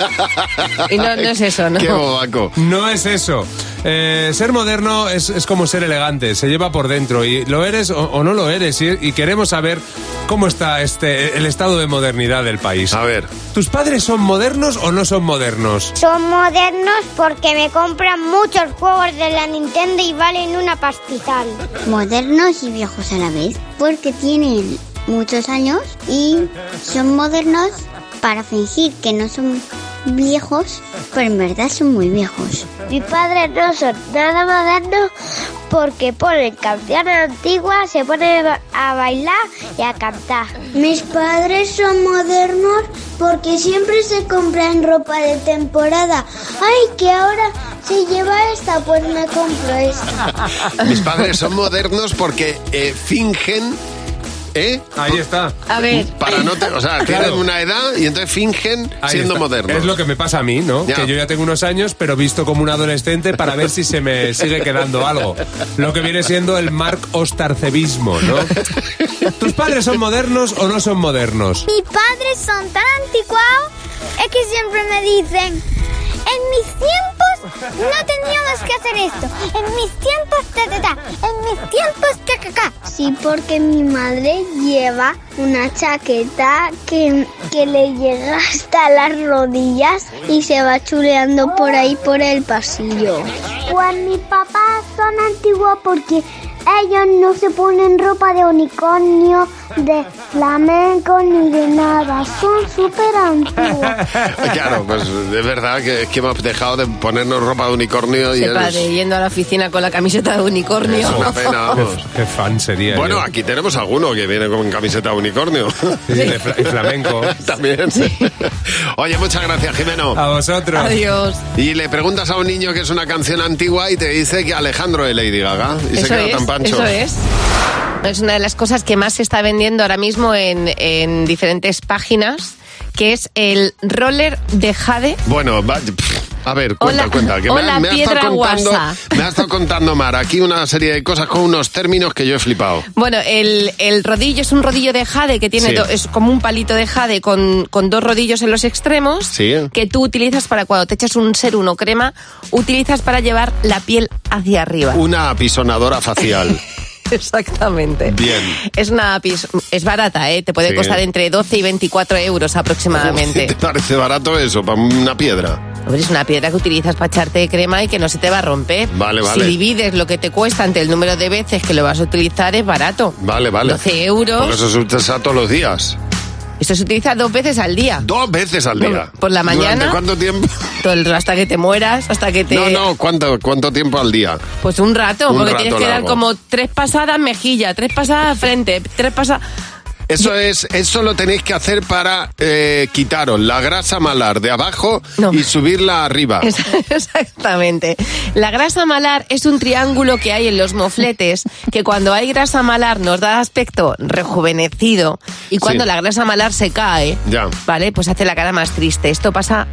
Y no es eso, ¿no? Qué bobaco. No es eso. Ser moderno es como ser elegante, se lleva por dentro y lo eres o no lo eres y queremos saber cómo está el estado de modernidad del país. A ver. ¿Tus padres son modernos o no son modernos? Son modernos porque me compran muchos juegos de la Nintendo y valen una pastizal. Modernos y viejos a la vez porque tienen muchos años y son modernos para fingir que no son viejos, pero en verdad son muy viejos. Mis padres no son nada modernos porque ponen canciones antiguas, se ponen a bailar y a cantar. Mis padres son modernos porque siempre se compran ropa de temporada. ¡Ay, que ahora se lleva esta! Pues me compro esta. Mis padres son modernos porque fingen... Ahí está. A ver. Para no tienen una edad y entonces fingen siendo modernos. Es lo que me pasa a mí, ¿no? Ya. Que yo ya tengo unos años, pero visto como un adolescente para ver si se me sigue quedando algo. Lo que viene siendo el Mark Ostarcebismo, ¿no? ¿Tus padres son modernos o no son modernos? Mis padres son tan anticuados, es que siempre me dicen... En mis tiempos no tendríamos que hacer esto. En mis tiempos En mis tiempos Sí, porque mi madre lleva una chaqueta que le llega hasta las rodillas y se va chuleando por ahí por el pasillo. Pues mis papás son antiguos porque ellos no se ponen ropa de unicornio, de flamenco ni de nada. Son súper antiguos. Claro, pues es verdad que hemos dejado de ponernos ropa de unicornio. Y se padre yendo a la oficina con la camiseta de unicornio. Es una pena, vamos. Qué fan sería. Bueno, yo. Aquí tenemos alguno que viene con camiseta de unicornio. Sí, de flamenco. También. Sí. Oye, muchas gracias, Jimeno. A vosotros. Adiós. Y le preguntas a un niño que es una canción antigua y te dice que Alejandro de Lady Gaga. Y se queda tan pancho. Eso es. Es una de las cosas que más se está vendiendo ahora mismo en diferentes páginas, que es el roller de jade. Bueno, a ver, cuenta. Que hola, me ha estado contando Mar aquí una serie de cosas con unos términos que yo he flipado. Bueno, el rodillo es un rodillo de jade que tiene es como un palito de jade con dos rodillos en los extremos, que tú utilizas para cuando te echas un serum o crema, utilizas para llevar la piel hacia arriba. Una apisonadora facial. Exactamente. Bien. Es barata, ¿eh? Te puede costar entre 12 y 24 euros aproximadamente. ¿Te parece barato eso para una piedra? Hombre, es una piedra que utilizas para echarte crema y que no se te va a romper. Vale. Si divides lo que te cuesta entre el número de veces que lo vas a utilizar, es barato. Vale. 12 euros. Porque eso se utiliza todos los días. Esto se utiliza 2 veces al día. 2 veces al día. Por la mañana. ¿Durante cuánto tiempo? Hasta que te mueras, hasta que te... No, ¿cuánto tiempo al día? Pues un rato, porque tienes que dar largo. como 3 pasadas mejilla, 3 pasadas frente, 3 pasadas... Eso lo tenéis que hacer para quitaros la grasa malar de abajo y subirla arriba. Exactamente. La grasa malar es un triángulo que hay en los mofletes, que cuando hay grasa malar nos da aspecto rejuvenecido, y cuando la grasa malar se cae, ¿vale? Pues hace la cara más triste. Esto pasa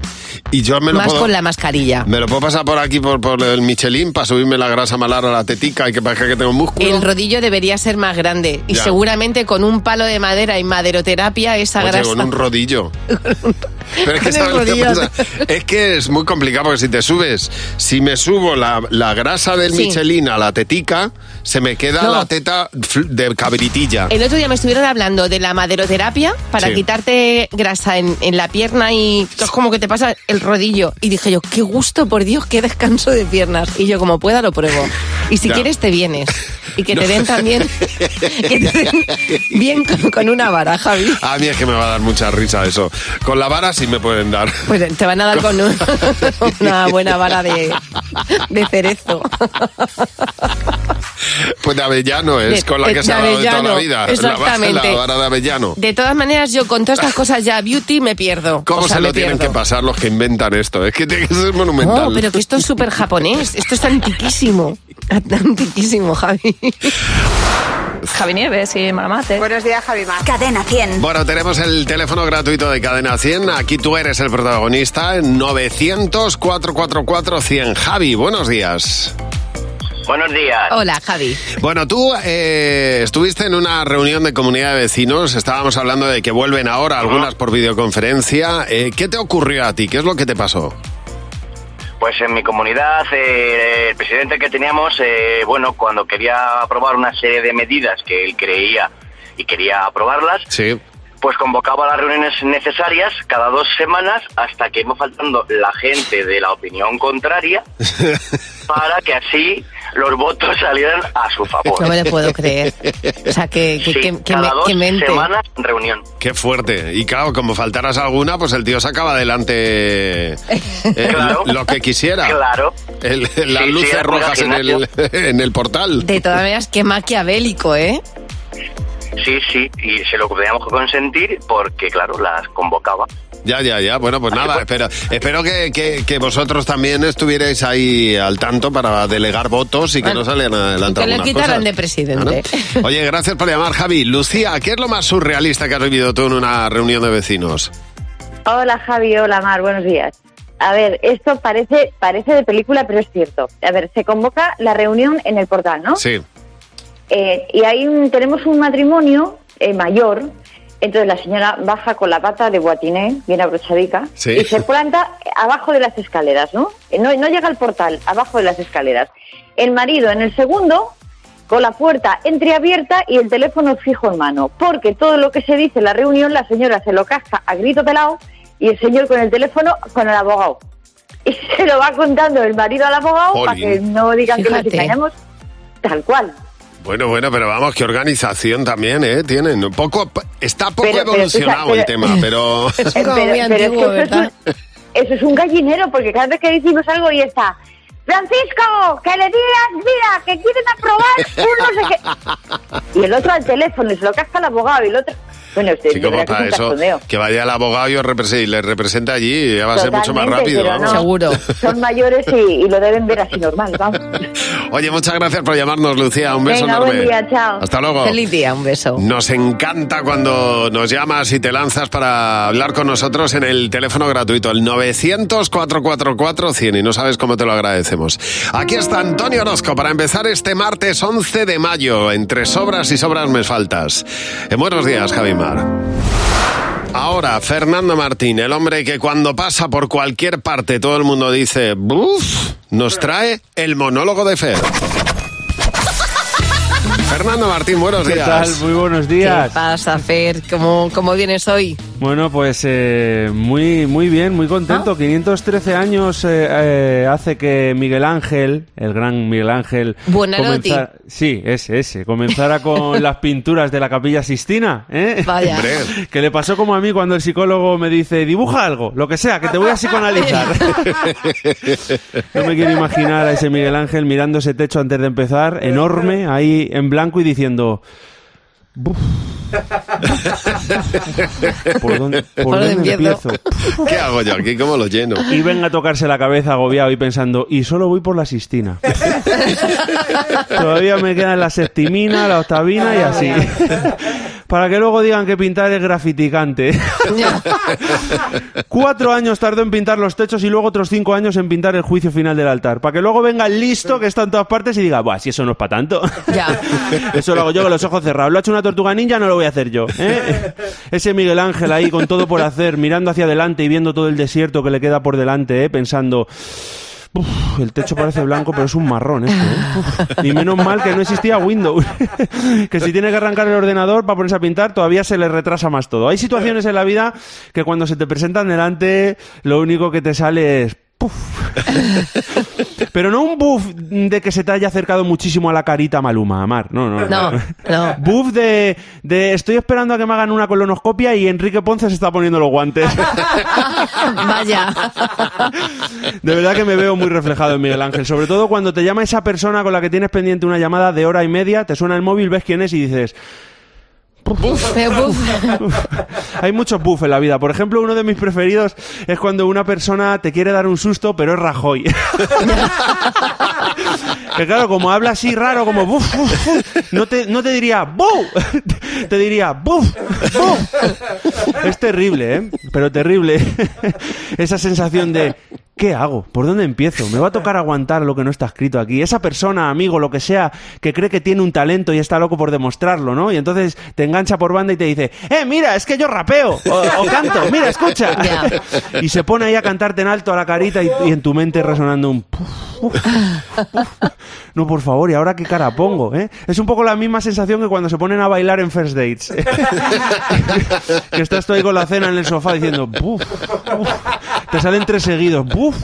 con la mascarilla. ¿Me lo puedo pasar por aquí, por el Michelin, para subirme la grasa malar a la tetica y que parezca que tengo músculo? El rodillo debería ser más grande y seguramente con un palo de madera y maderoterapia esa grasa... con un rodillo. Pero es que, ¿sabes lo que pasa? Es que es muy complicado, porque si me subo la grasa del Michelin a la tetica, se me queda la teta de cabritilla. El otro día me estuvieron hablando de la maderoterapia para quitarte grasa en la pierna y es como que te pasa el rodillo. Y dije yo, qué gusto, por Dios, qué descanso de piernas. Y yo, como pueda, lo pruebo. Y si quieres, te vienes. Y que te den también... que te den bien con una vara, Javi. A mí es que me va a dar mucha risa eso. Con la vara sí me pueden dar. Pues te van a dar con una buena vara de cerezo. Pues de avellano con la que se ha dado de toda la vida. Exactamente. La vara de avellano. De todas maneras, yo con todas estas cosas ya beauty me pierdo. ¿Cómo se lo tienen que pasar los que inventan esto? Es que tiene que ser monumental. No, pero que esto es súper japonés. Esto es antiquísimo. Antiquísimo, Javi. Javi Nieves y Maramate. Buenos días, Javi Mar. Cadena 100. Bueno, tenemos el teléfono gratuito de Cadena 100. Aquí tú eres el protagonista. 900-444-100. Javi, buenos días. Buenos días. Hola, Javi. Bueno, tú estuviste en una reunión de comunidad de vecinos. Estábamos hablando de que vuelven ahora algunas por videoconferencia. ¿Qué te ocurrió a ti? ¿Qué es lo que te pasó? Pues en mi comunidad, el presidente que teníamos, cuando quería aprobar una serie de medidas que él creía y quería aprobarlas, pues convocaba las reuniones necesarias cada 2 semanas hasta que iba faltando la gente de la opinión contraria para que así los votos salieran a su favor. No me lo puedo creer. O sea, cada 2 semanas reunión. Qué fuerte. Y claro, como faltaras alguna, pues el tío sacaba adelante lo que quisiera. Claro. Las luces rojas en el portal. De todas maneras, qué maquiavélico, ¿eh? Sí, y se lo teníamos que consentir porque, claro, las convocaba. Ya. Bueno, pues nada, espero que vosotros también estuvierais ahí al tanto para delegar votos y que no salieran adelante algunas cosas. Que le quitaran de presidente. ¿No? Oye, gracias por llamar, Javi. Lucía, ¿qué es lo más surrealista que has vivido tú en una reunión de vecinos? Hola, Javi. Hola, Mar. Buenos días. A ver, esto parece de película, pero es cierto. A ver, se convoca la reunión en el portal, ¿no? Sí. Y ahí tenemos un matrimonio mayor. Entonces la señora baja con la bata de guatiné, bien abrochadica, y se planta abajo de las escaleras, ¿no? No llega al portal, abajo de las escaleras. El marido en el segundo, con la puerta entreabierta y el teléfono fijo en mano, porque todo lo que se dice en la reunión, la señora se lo casca a grito pelado y el señor con el teléfono con el abogado. Y se lo va contando el marido al abogado para que no digan que nos engañamos, tal cual. Bueno, pero vamos, qué organización también, tienen. Está poco evolucionado el tema, pero... Es como muy antiguo, ¿verdad? Eso es un gallinero, porque cada vez que decimos algo y está... Francisco, que le digas, mira, que quieren aprobar un no sé qué. Y el otro al teléfono, y se lo casca el abogado, y el otro... Bueno, usted, como para eso, que vaya el abogado y le represente allí, ya va a ser mucho más rápido. No, seguro. Son mayores y lo deben ver así normal, vamos. Oye, muchas gracias por llamarnos, Lucía. Un beso Venga, enorme. Buen día, chao. Hasta luego. Feliz día, un beso. Nos encanta cuando nos llamas y te lanzas para hablar con nosotros en el teléfono gratuito, el 900-444-100, y no sabes cómo te lo agradecemos. Aquí está Antonio Orozco para empezar este martes 11 de mayo. Entre sobras y sobras me faltas. Buenos días, Javi Mar. Ahora, Fernando Martín, el hombre que cuando pasa por cualquier parte todo el mundo dice ¡buf!, nos trae el monólogo de Fer. Fernando Martín, buenos días. ¿Qué tal? Muy buenos días. ¿Qué pasa, Fer? ¿Cómo vienes hoy? Bueno, pues muy bien, muy contento. 513 años hace que Miguel Ángel, el gran Miguel Ángel... Buonarroti. Sí, ese. Comenzara con las pinturas de la Capilla Sistina. Vaya. Que le pasó como a mí cuando el psicólogo me dice, dibuja algo, lo que sea, que te voy a psicoanalizar. No me quiero imaginar a ese Miguel Ángel mirando ese techo antes de empezar, enorme, ahí en blanco y diciendo... Buf. ¿Por dónde empiezo? ¿Qué hago yo aquí? ¿Cómo lo lleno? Y venga a tocarse la cabeza agobiado y pensando, y solo voy por la Sistina. Todavía me quedan la septimina, la octavina y así. Para que luego digan que pintar es grafiticante. 4 años tardó en pintar los techos y luego otros 5 años en pintar el juicio final del altar. Para que luego venga el listo que está en todas partes y diga, buah, si eso no es para tanto. Ya. Eso lo hago yo con los ojos cerrados. Lo ha hecho una tortuga ninja, no lo voy a hacer yo. Ese Miguel Ángel ahí con todo por hacer, mirando hacia adelante y viendo todo el desierto que le queda por delante, pensando... Uf, el techo parece blanco, pero es un marrón esto, Y menos mal que no existía Windows. Que si tiene que arrancar el ordenador para ponerse a pintar, todavía se le retrasa más todo. Hay situaciones en la vida que cuando se te presentan delante, lo único que te sale es... ¡puf! Pero no un buff de que se te haya acercado muchísimo a la carita Maluma, Mar. No. Buff de estoy esperando a que me hagan una colonoscopia y Enrique Ponce se está poniendo los guantes. Vaya. De verdad que me veo muy reflejado en Miguel Ángel. Sobre todo cuando te llama esa persona con la que tienes pendiente una llamada de hora y media, te suena el móvil, ves quién es y dices... Buf. Hay muchos buff en la vida. Por ejemplo, uno de mis preferidos es cuando una persona te quiere dar un susto, pero es Rajoy. Que claro, como habla así raro, como buf, no te diría buf, te diría buf. Es terrible, pero terrible. Esa sensación de ¿qué hago? ¿Por dónde empiezo? ¿Me va a tocar aguantar lo que no está escrito aquí? Esa persona, amigo, lo que sea, que cree que tiene un talento y está loco por demostrarlo, ¿no? Y entonces te engancha por banda y te dice, mira, es que yo rapeo o canto, mira, escucha. Yeah. Y se pone ahí a cantarte en alto a la carita y en tu mente resonando un... No, por favor, ¿y ahora qué cara pongo? Es un poco la misma sensación que cuando se ponen a bailar en First Dates. Que estás tú ahí con la cena en el sofá diciendo, buf. Te salen 3 seguidos, buf.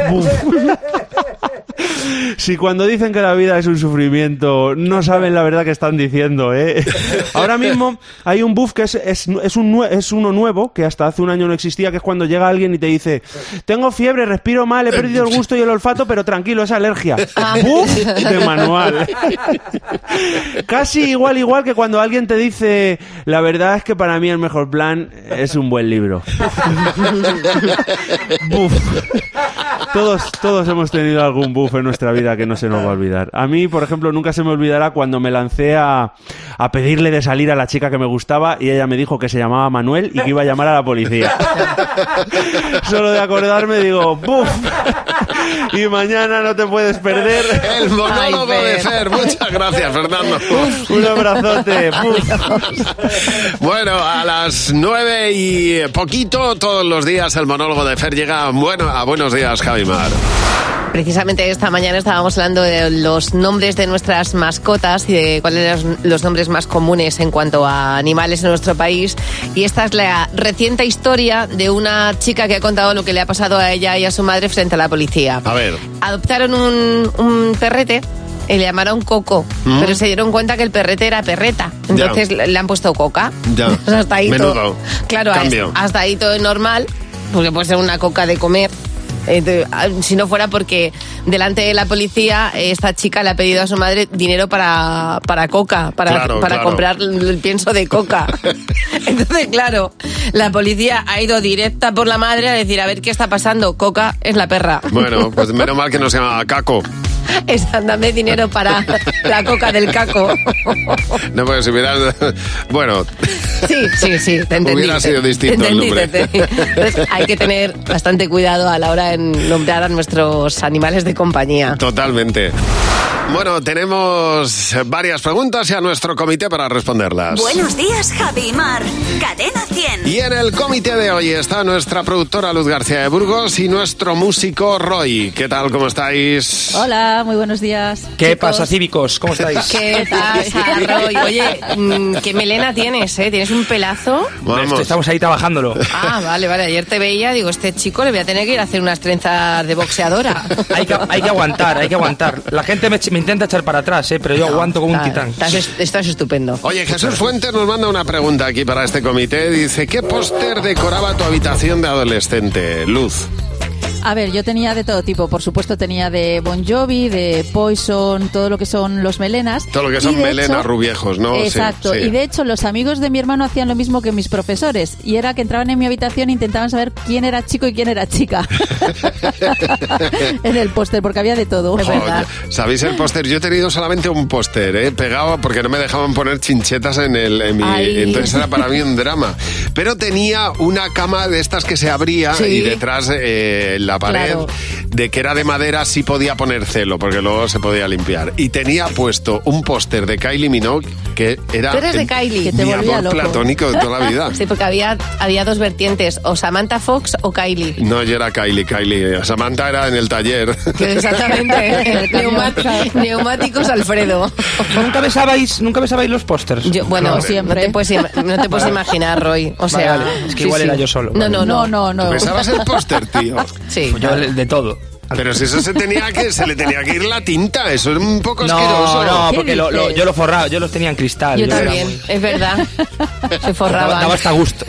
Si cuando dicen que la vida es un sufrimiento, no saben la verdad que están diciendo, Ahora mismo hay un buff que es uno nuevo, que hasta hace un año no existía, que es cuando llega alguien y te dice, tengo fiebre, respiro mal, he perdido el gusto y el olfato, pero tranquilo, es alergia. Buff de manual. Casi igual que cuando alguien te dice, la verdad es que para mí el mejor plan es un buen libro. Buff. Todos hemos tenido algún buff en nuestra vida que no se nos va a olvidar. A mí, por ejemplo, nunca se me olvidará cuando me lancé a pedirle de salir a la chica que me gustaba y ella me dijo que se llamaba Manuel y que iba a llamar a la policía. Solo de acordarme digo, ¡buf! Y mañana no te puedes perder el monólogo de Fer. Muchas gracias, Fernando. Un abrazote. Bueno, a las 9 y poquito todos los días el monólogo de Fer llega a Buenos Días, Javi Mar. Precisamente esta mañana estábamos hablando de los nombres de nuestras mascotas y de cuáles eran los nombres más comunes en cuanto a animales en nuestro país. Y esta es la reciente historia de una chica que ha contado lo que le ha pasado a ella y a su madre frente a la policía. A ver. Adoptaron un perrete y le llamaron Coco, pero se dieron cuenta que el perrete era perreta. Entonces le han puesto Coca. Ya. Pues hasta ahí Menudo. todo. Claro, Cambio. hasta ahí todo es normal, porque puede ser una coca de comer. Si no fuera porque delante de la policía esta chica le ha pedido a su madre dinero para coca, para comprar el pienso de coca. Entonces, claro, la policía ha ido directa por la madre a decir, a ver qué está pasando, Coca es la perra. Bueno, pues menos mal que no se llama Caco. Dame dinero para la coca del caco. No, porque si hubieras... Bueno... Sí, te entendí. Hubiera sido distinto el nombre. Entonces hay que tener bastante cuidado a la hora de nombrar a nuestros animales de compañía. Totalmente. Bueno, tenemos varias preguntas y a nuestro comité para responderlas. Buenos días, Javi y Mar. Cadena 100. Y en el comité de hoy está nuestra productora Luz García de Burgos y nuestro músico Roy. ¿Qué tal? ¿Cómo estáis? Hola, muy buenos días. ¿Qué pasa, cívicos? ¿Cómo estáis? ¿Qué pasa, Roy? Oye, qué melena tienes, ¿eh? ¿Tienes un pelazo? Vamos. Estamos ahí trabajándolo. Ah, vale. Ayer te veía, digo, este chico le voy a tener que ir a hacer unas trenzas de boxeadora. Hay que aguantar. La gente me intenta echar para atrás, pero yo aguanto como un titán. Esto es estupendo. Oye, Jesús Fuentes nos manda una pregunta aquí para este comité. Dice, ¿qué póster decoraba tu habitación de adolescente? Luz. A ver, yo tenía de todo tipo. Por supuesto, tenía de Bon Jovi, de Poison, todo lo que son los melenas. Todo lo que son melenas, rubiejos, ¿no? Exacto. Sí. Y de hecho, los amigos de mi hermano hacían lo mismo que mis profesores. Y era que entraban en mi habitación e intentaban saber quién era chico y quién era chica. En el póster, porque había de todo. Joder, ¿sabéis el póster? Yo he tenido solamente un póster, pegado porque no me dejaban poner chinchetas en mi... Entonces era para mí un drama. Pero tenía una cama de estas que se abría y detrás... la pared, de que era de madera, sí podía poner celo, porque luego se podía limpiar. Y tenía puesto un póster de Kylie Minogue, que era ¿Tú eres de Kylie? Que te mi volvía amor loco. platónico de toda la vida. Sí, porque había dos vertientes, o Samantha Fox o Kylie. No, yo era Kylie. Samantha era en el taller. Exactamente. Neumáticos Alfredo. ¿Nunca besabais los pósters? Bueno, siempre. No te puedes imaginar, Roy. O sea, vale. Es que igual era yo solo. No. ¿Besabas el póster, tío? Sí. Pues yo de todo. Pero si eso se le tenía que ir la tinta, eso es un poco asqueroso. No, porque yo lo forraba, yo los tenía en cristal. Yo también, es verdad. Se forraban. Daba hasta gusto.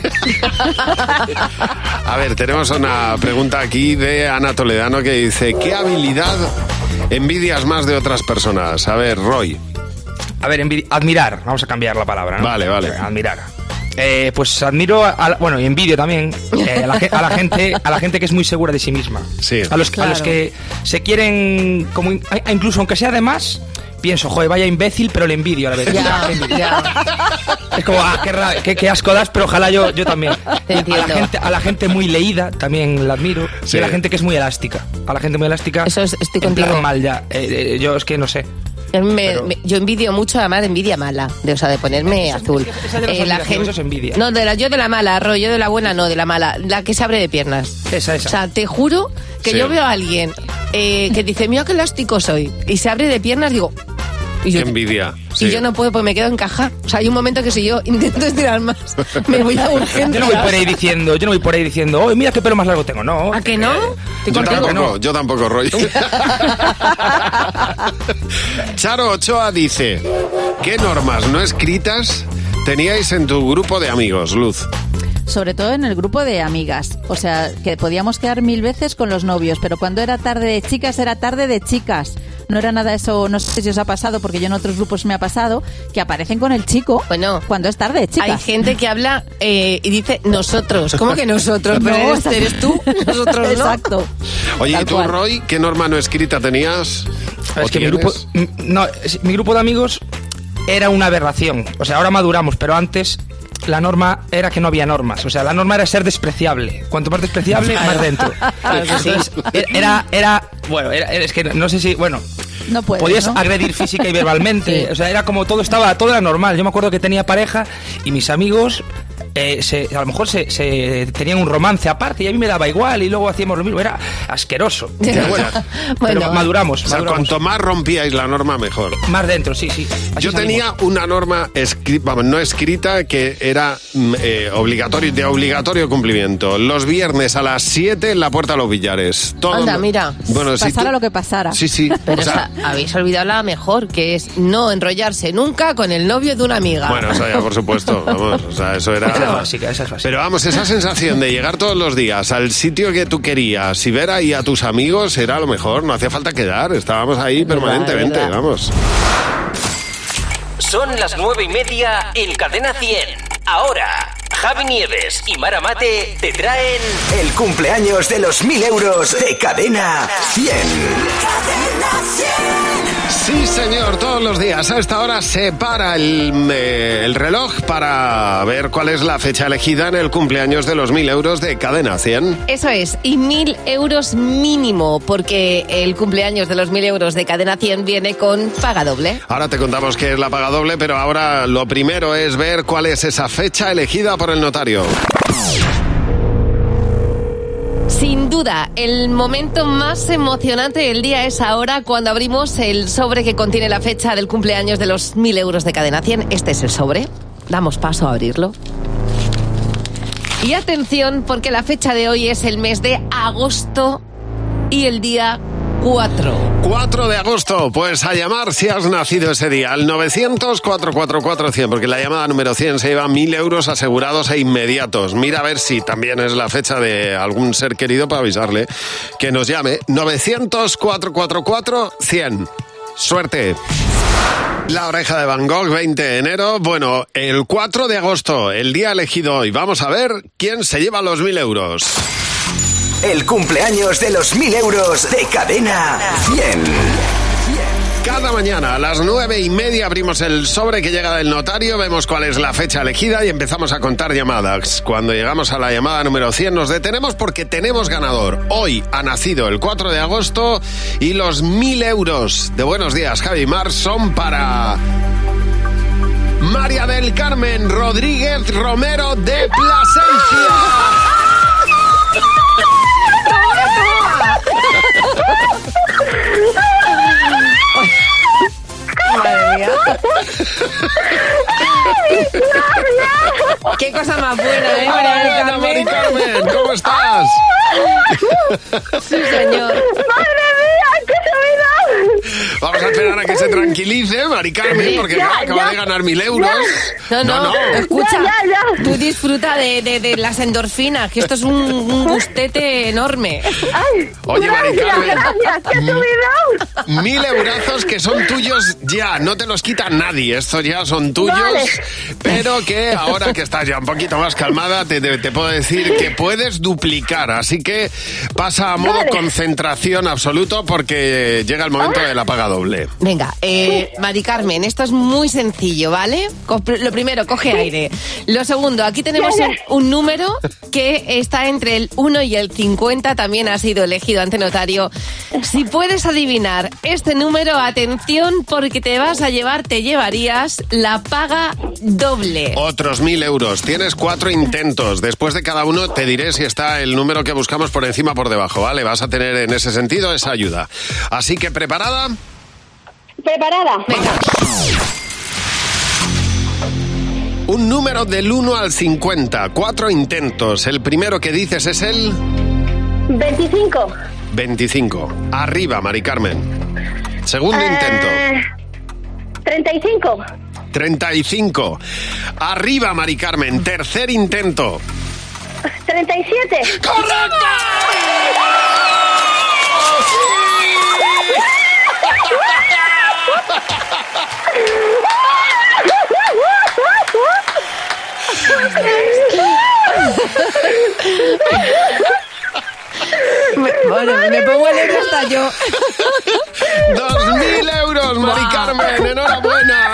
A ver, tenemos una pregunta aquí de Ana Toledano que dice, ¿qué habilidad envidias más de otras personas? A ver, Roy. A ver, admirar, vamos a cambiar la palabra, ¿no? Vale. Admirar. Pues admiro, y envidio también a la gente que es muy segura de sí misma. Sí. A los que se quieren, como incluso aunque sea de más, pienso, joder, vaya imbécil, pero le envidio a la vez. Ya. Es como, qué asco das, pero ojalá yo también. A la gente muy leída también la admiro. Sí. Y a la gente que es muy elástica. A la gente muy elástica. Eso estoy contigo. Mal ya. Yo es que no sé. Yo envidio mucho, además de envidia mala, de ponerme azul. La gente, eso envidia. No, yo de la mala, Roy, yo de la buena no, de la mala, la que se abre de piernas. Esa. O sea, te juro que yo veo a alguien que dice, mira qué elástico soy, y se abre de piernas, digo... Qué envidia. Sí. Y yo no puedo, pues me quedo en caja. O sea, hay un momento que si yo intento estirar más, me voy a urgencias. Yo no voy por ahí diciendo, oh, mira qué pelo más largo tengo. No. ¿A que no? Yo tampoco, Roy. Charo Ochoa dice, ¿qué normas no escritas teníais en tu grupo de amigos, Luz? Sobre todo en el grupo de amigas. O sea, que podíamos quedar 1000 veces con los novios, pero cuando era tarde de chicas, era tarde de chicas. No era nada eso, no sé si os ha pasado, porque yo en otros grupos me ha pasado, que aparecen con el chico cuando es tarde de chicas. Hay gente que habla y dice nosotros. ¿Cómo que nosotros? Pero eres tú, nosotros no. Exacto. Oye, ¿y tú, Roy, qué norma no escrita tenías? Es que mi grupo de amigos era una aberración. O sea, ahora maduramos, pero antes... La norma era que no había normas. O sea, la norma era ser despreciable. Cuanto más despreciable, más dentro. Entonces, es que no sé si... Bueno, no puedes, podías ¿no? agredir física y verbalmente. Sí. O sea, era como todo era normal. Yo me acuerdo que tenía pareja y mis amigos a lo mejor se tenían un romance aparte y a mí me daba igual y luego hacíamos lo mismo. Era asqueroso. Pero bueno, maduramos. O sea, cuanto más rompíais la norma, mejor. Más dentro, sí. Yo tenía una norma no escrita que era de obligatorio cumplimiento. Los viernes a las 7 en la Puerta de los Billares. Anda, mira. Bueno, pasara lo que pasara. Sí. Pero habéis olvidado la mejor, que es no enrollarse nunca con el novio de una amiga. Bueno, eso ya por supuesto. Vamos, o sea, eso era... Esa es básica. Pero vamos, esa sensación de llegar todos los días al sitio que tú querías y ver ahí a tus amigos era lo mejor. No hacía falta quedar. Estábamos ahí permanentemente. Vamos. Son las 9:30 en Cadena 100. Ahora, Javi Nieves y Mara Mate te traen el cumpleaños de los 1000 euros de Cadena 100. Cadena 100. Sí, señor, todos los días a esta hora se para el reloj para ver cuál es la fecha elegida en el cumpleaños de los 1000 euros de Cadena 100. Eso es, y 1000 euros mínimo, porque el cumpleaños de los 1000 euros de Cadena 100 viene con paga doble. Ahora te contamos qué es la paga doble, pero ahora lo primero es ver cuál es esa fecha elegida por el notario. Sin duda, el momento más emocionante del día es ahora cuando abrimos el sobre que contiene la fecha del cumpleaños de los 1000 euros de Cadena 100. Este es el sobre. Damos paso a abrirlo. Y atención, porque la fecha de hoy es el mes de agosto y el día 4 de agosto, pues a llamar si has nacido ese día, al 900-444-100, porque la llamada número 100 se lleva 1000 euros asegurados e inmediatos. Mira a ver si también es la fecha de algún ser querido para avisarle que nos llame. 900-444-100. Suerte. La oreja de Van Gogh, 20 de enero. Bueno, el 4 de agosto, el día elegido hoy. Vamos a ver quién se lleva los 1000 euros. El cumpleaños de los 1000 euros de Cadena 100. Cada mañana a las 9:30 abrimos el sobre que llega del notario, vemos cuál es la fecha elegida y empezamos a contar llamadas. Cuando llegamos a la llamada número 100 nos detenemos porque tenemos ganador. Hoy ha nacido el 4 de agosto y los 1000 euros de Buenos Días, Javi Mar, son para María del Carmen Rodríguez Romero de Plasencia. Madre mía. Qué cosa más buena, María del Carmen. Mari Carmen, ¿cómo estás? Sí, señor. ¡Madre mía! ¡Qué subida! Vamos a esperar a que se tranquilice, Mari Carmen, porque acaba de ganar 1000 euros. No. Escucha, tú disfruta de las endorfinas, que esto es un gustete enorme. Ay, oye, Mari Carmen, gracias, qué subida. 1000 eurazos que son tuyos ya, no te los quita nadie, estos ya son tuyos, vale. Pero que ahora que estás ya un poquito más calmada, te puedo decir que puedes duplicar, así que pasa a modo concentración absoluto porque llega el momento de la paga doble. Venga, Mari Carmen, esto es muy sencillo, ¿vale? Lo primero, coge aire. Lo segundo, aquí tenemos un número que está entre el 1 y el 50, también ha sido elegido ante notario. Si puedes adivinar este número, atención, porque te llevarías la paga doble. Otros 1000 euros. Tienes 4 intentos. Después de cada uno te diré si está el número que buscamos por encima o por debajo, ¿vale? Vas a tener en ese sentido esa ayuda. Así que, ¿preparada? Preparada. Venga. Un número del 1 al 50. 4 intentos. El primero que dices es el... 25. 25. Arriba, Mari Carmen. Segundo intento. 35. 35. Arriba, Mari Carmen. Tercer intento. 37. ¡Correcto! Bueno, me pongo alegre hasta yo. 2000 euros, Mari Carmen, enhorabuena.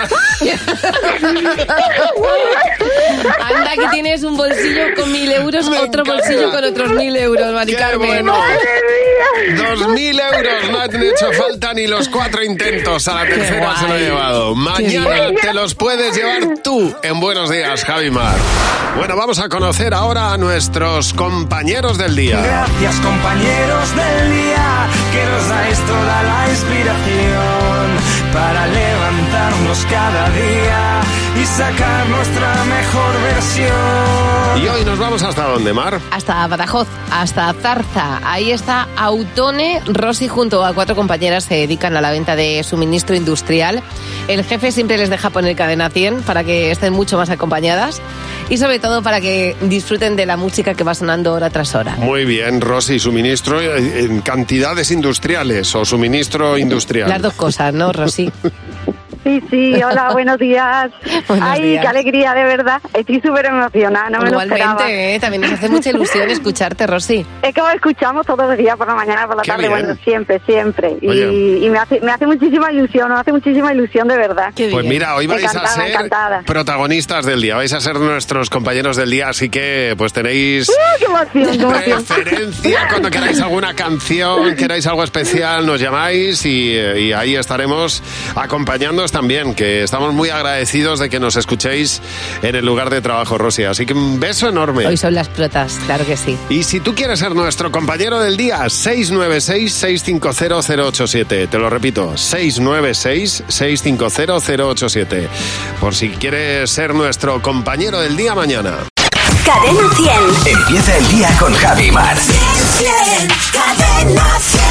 Anda, que tienes un bolsillo con 1000 euros, otro bolsillo con otros 1000 euros, Mari Carmen. Bueno. ¡Madre mía! 2.000 euros, no han hecho falta ni los 4 intentos, a la tercera se lo he llevado. Mañana te los puedes llevar tú en Buenos Días, Javi Mar. Bueno, vamos a conocer ahora a nuestros compañeros del día. Gracias, compañeros del día, que nos dais toda la inspiración para levantarnos cada día y sacar nuestra mejor versión. Y hoy nos vamos ¿hasta dónde, Mar? Hasta Badajoz, hasta Zarza. Ahí está Autone. Rosy junto a 4 compañeras se dedican a la venta de suministro industrial. El jefe siempre les deja poner cadena 100 para que estén mucho más acompañadas y sobre todo para que disfruten de la música que va sonando hora tras hora. Muy bien, Rosy, suministro en cantidades industriales o suministro industrial. Las dos cosas, ¿no, Rosy? Sí, hola, buenos días. Buenos días. Qué alegría, de verdad. Estoy súper emocionada, no me lo esperaba. Igualmente, también nos hace mucha ilusión escucharte, Rosy. Es que os escuchamos todos los días, por la mañana, por la tarde, bien. Bueno, siempre. Y me hace muchísima ilusión, de verdad. Pues mira, hoy vais a ser protagonistas del día, vais a ser nuestros compañeros del día, así que pues tenéis qué emoción. Referencia cuando queráis alguna canción, queráis algo especial, nos llamáis y ahí estaremos acompañándoos también, que estamos muy agradecidos de que nos escuchéis en el lugar de trabajo, Rosy. Así que un beso enorme. Hoy son las protas, claro que sí. Y si tú quieres ser nuestro compañero del día, 696-650-087. Te lo repito, 696-650-087. Por si quieres ser nuestro compañero del día mañana. Cadena 100. Empieza el día con Javi Mar. Cadena 100.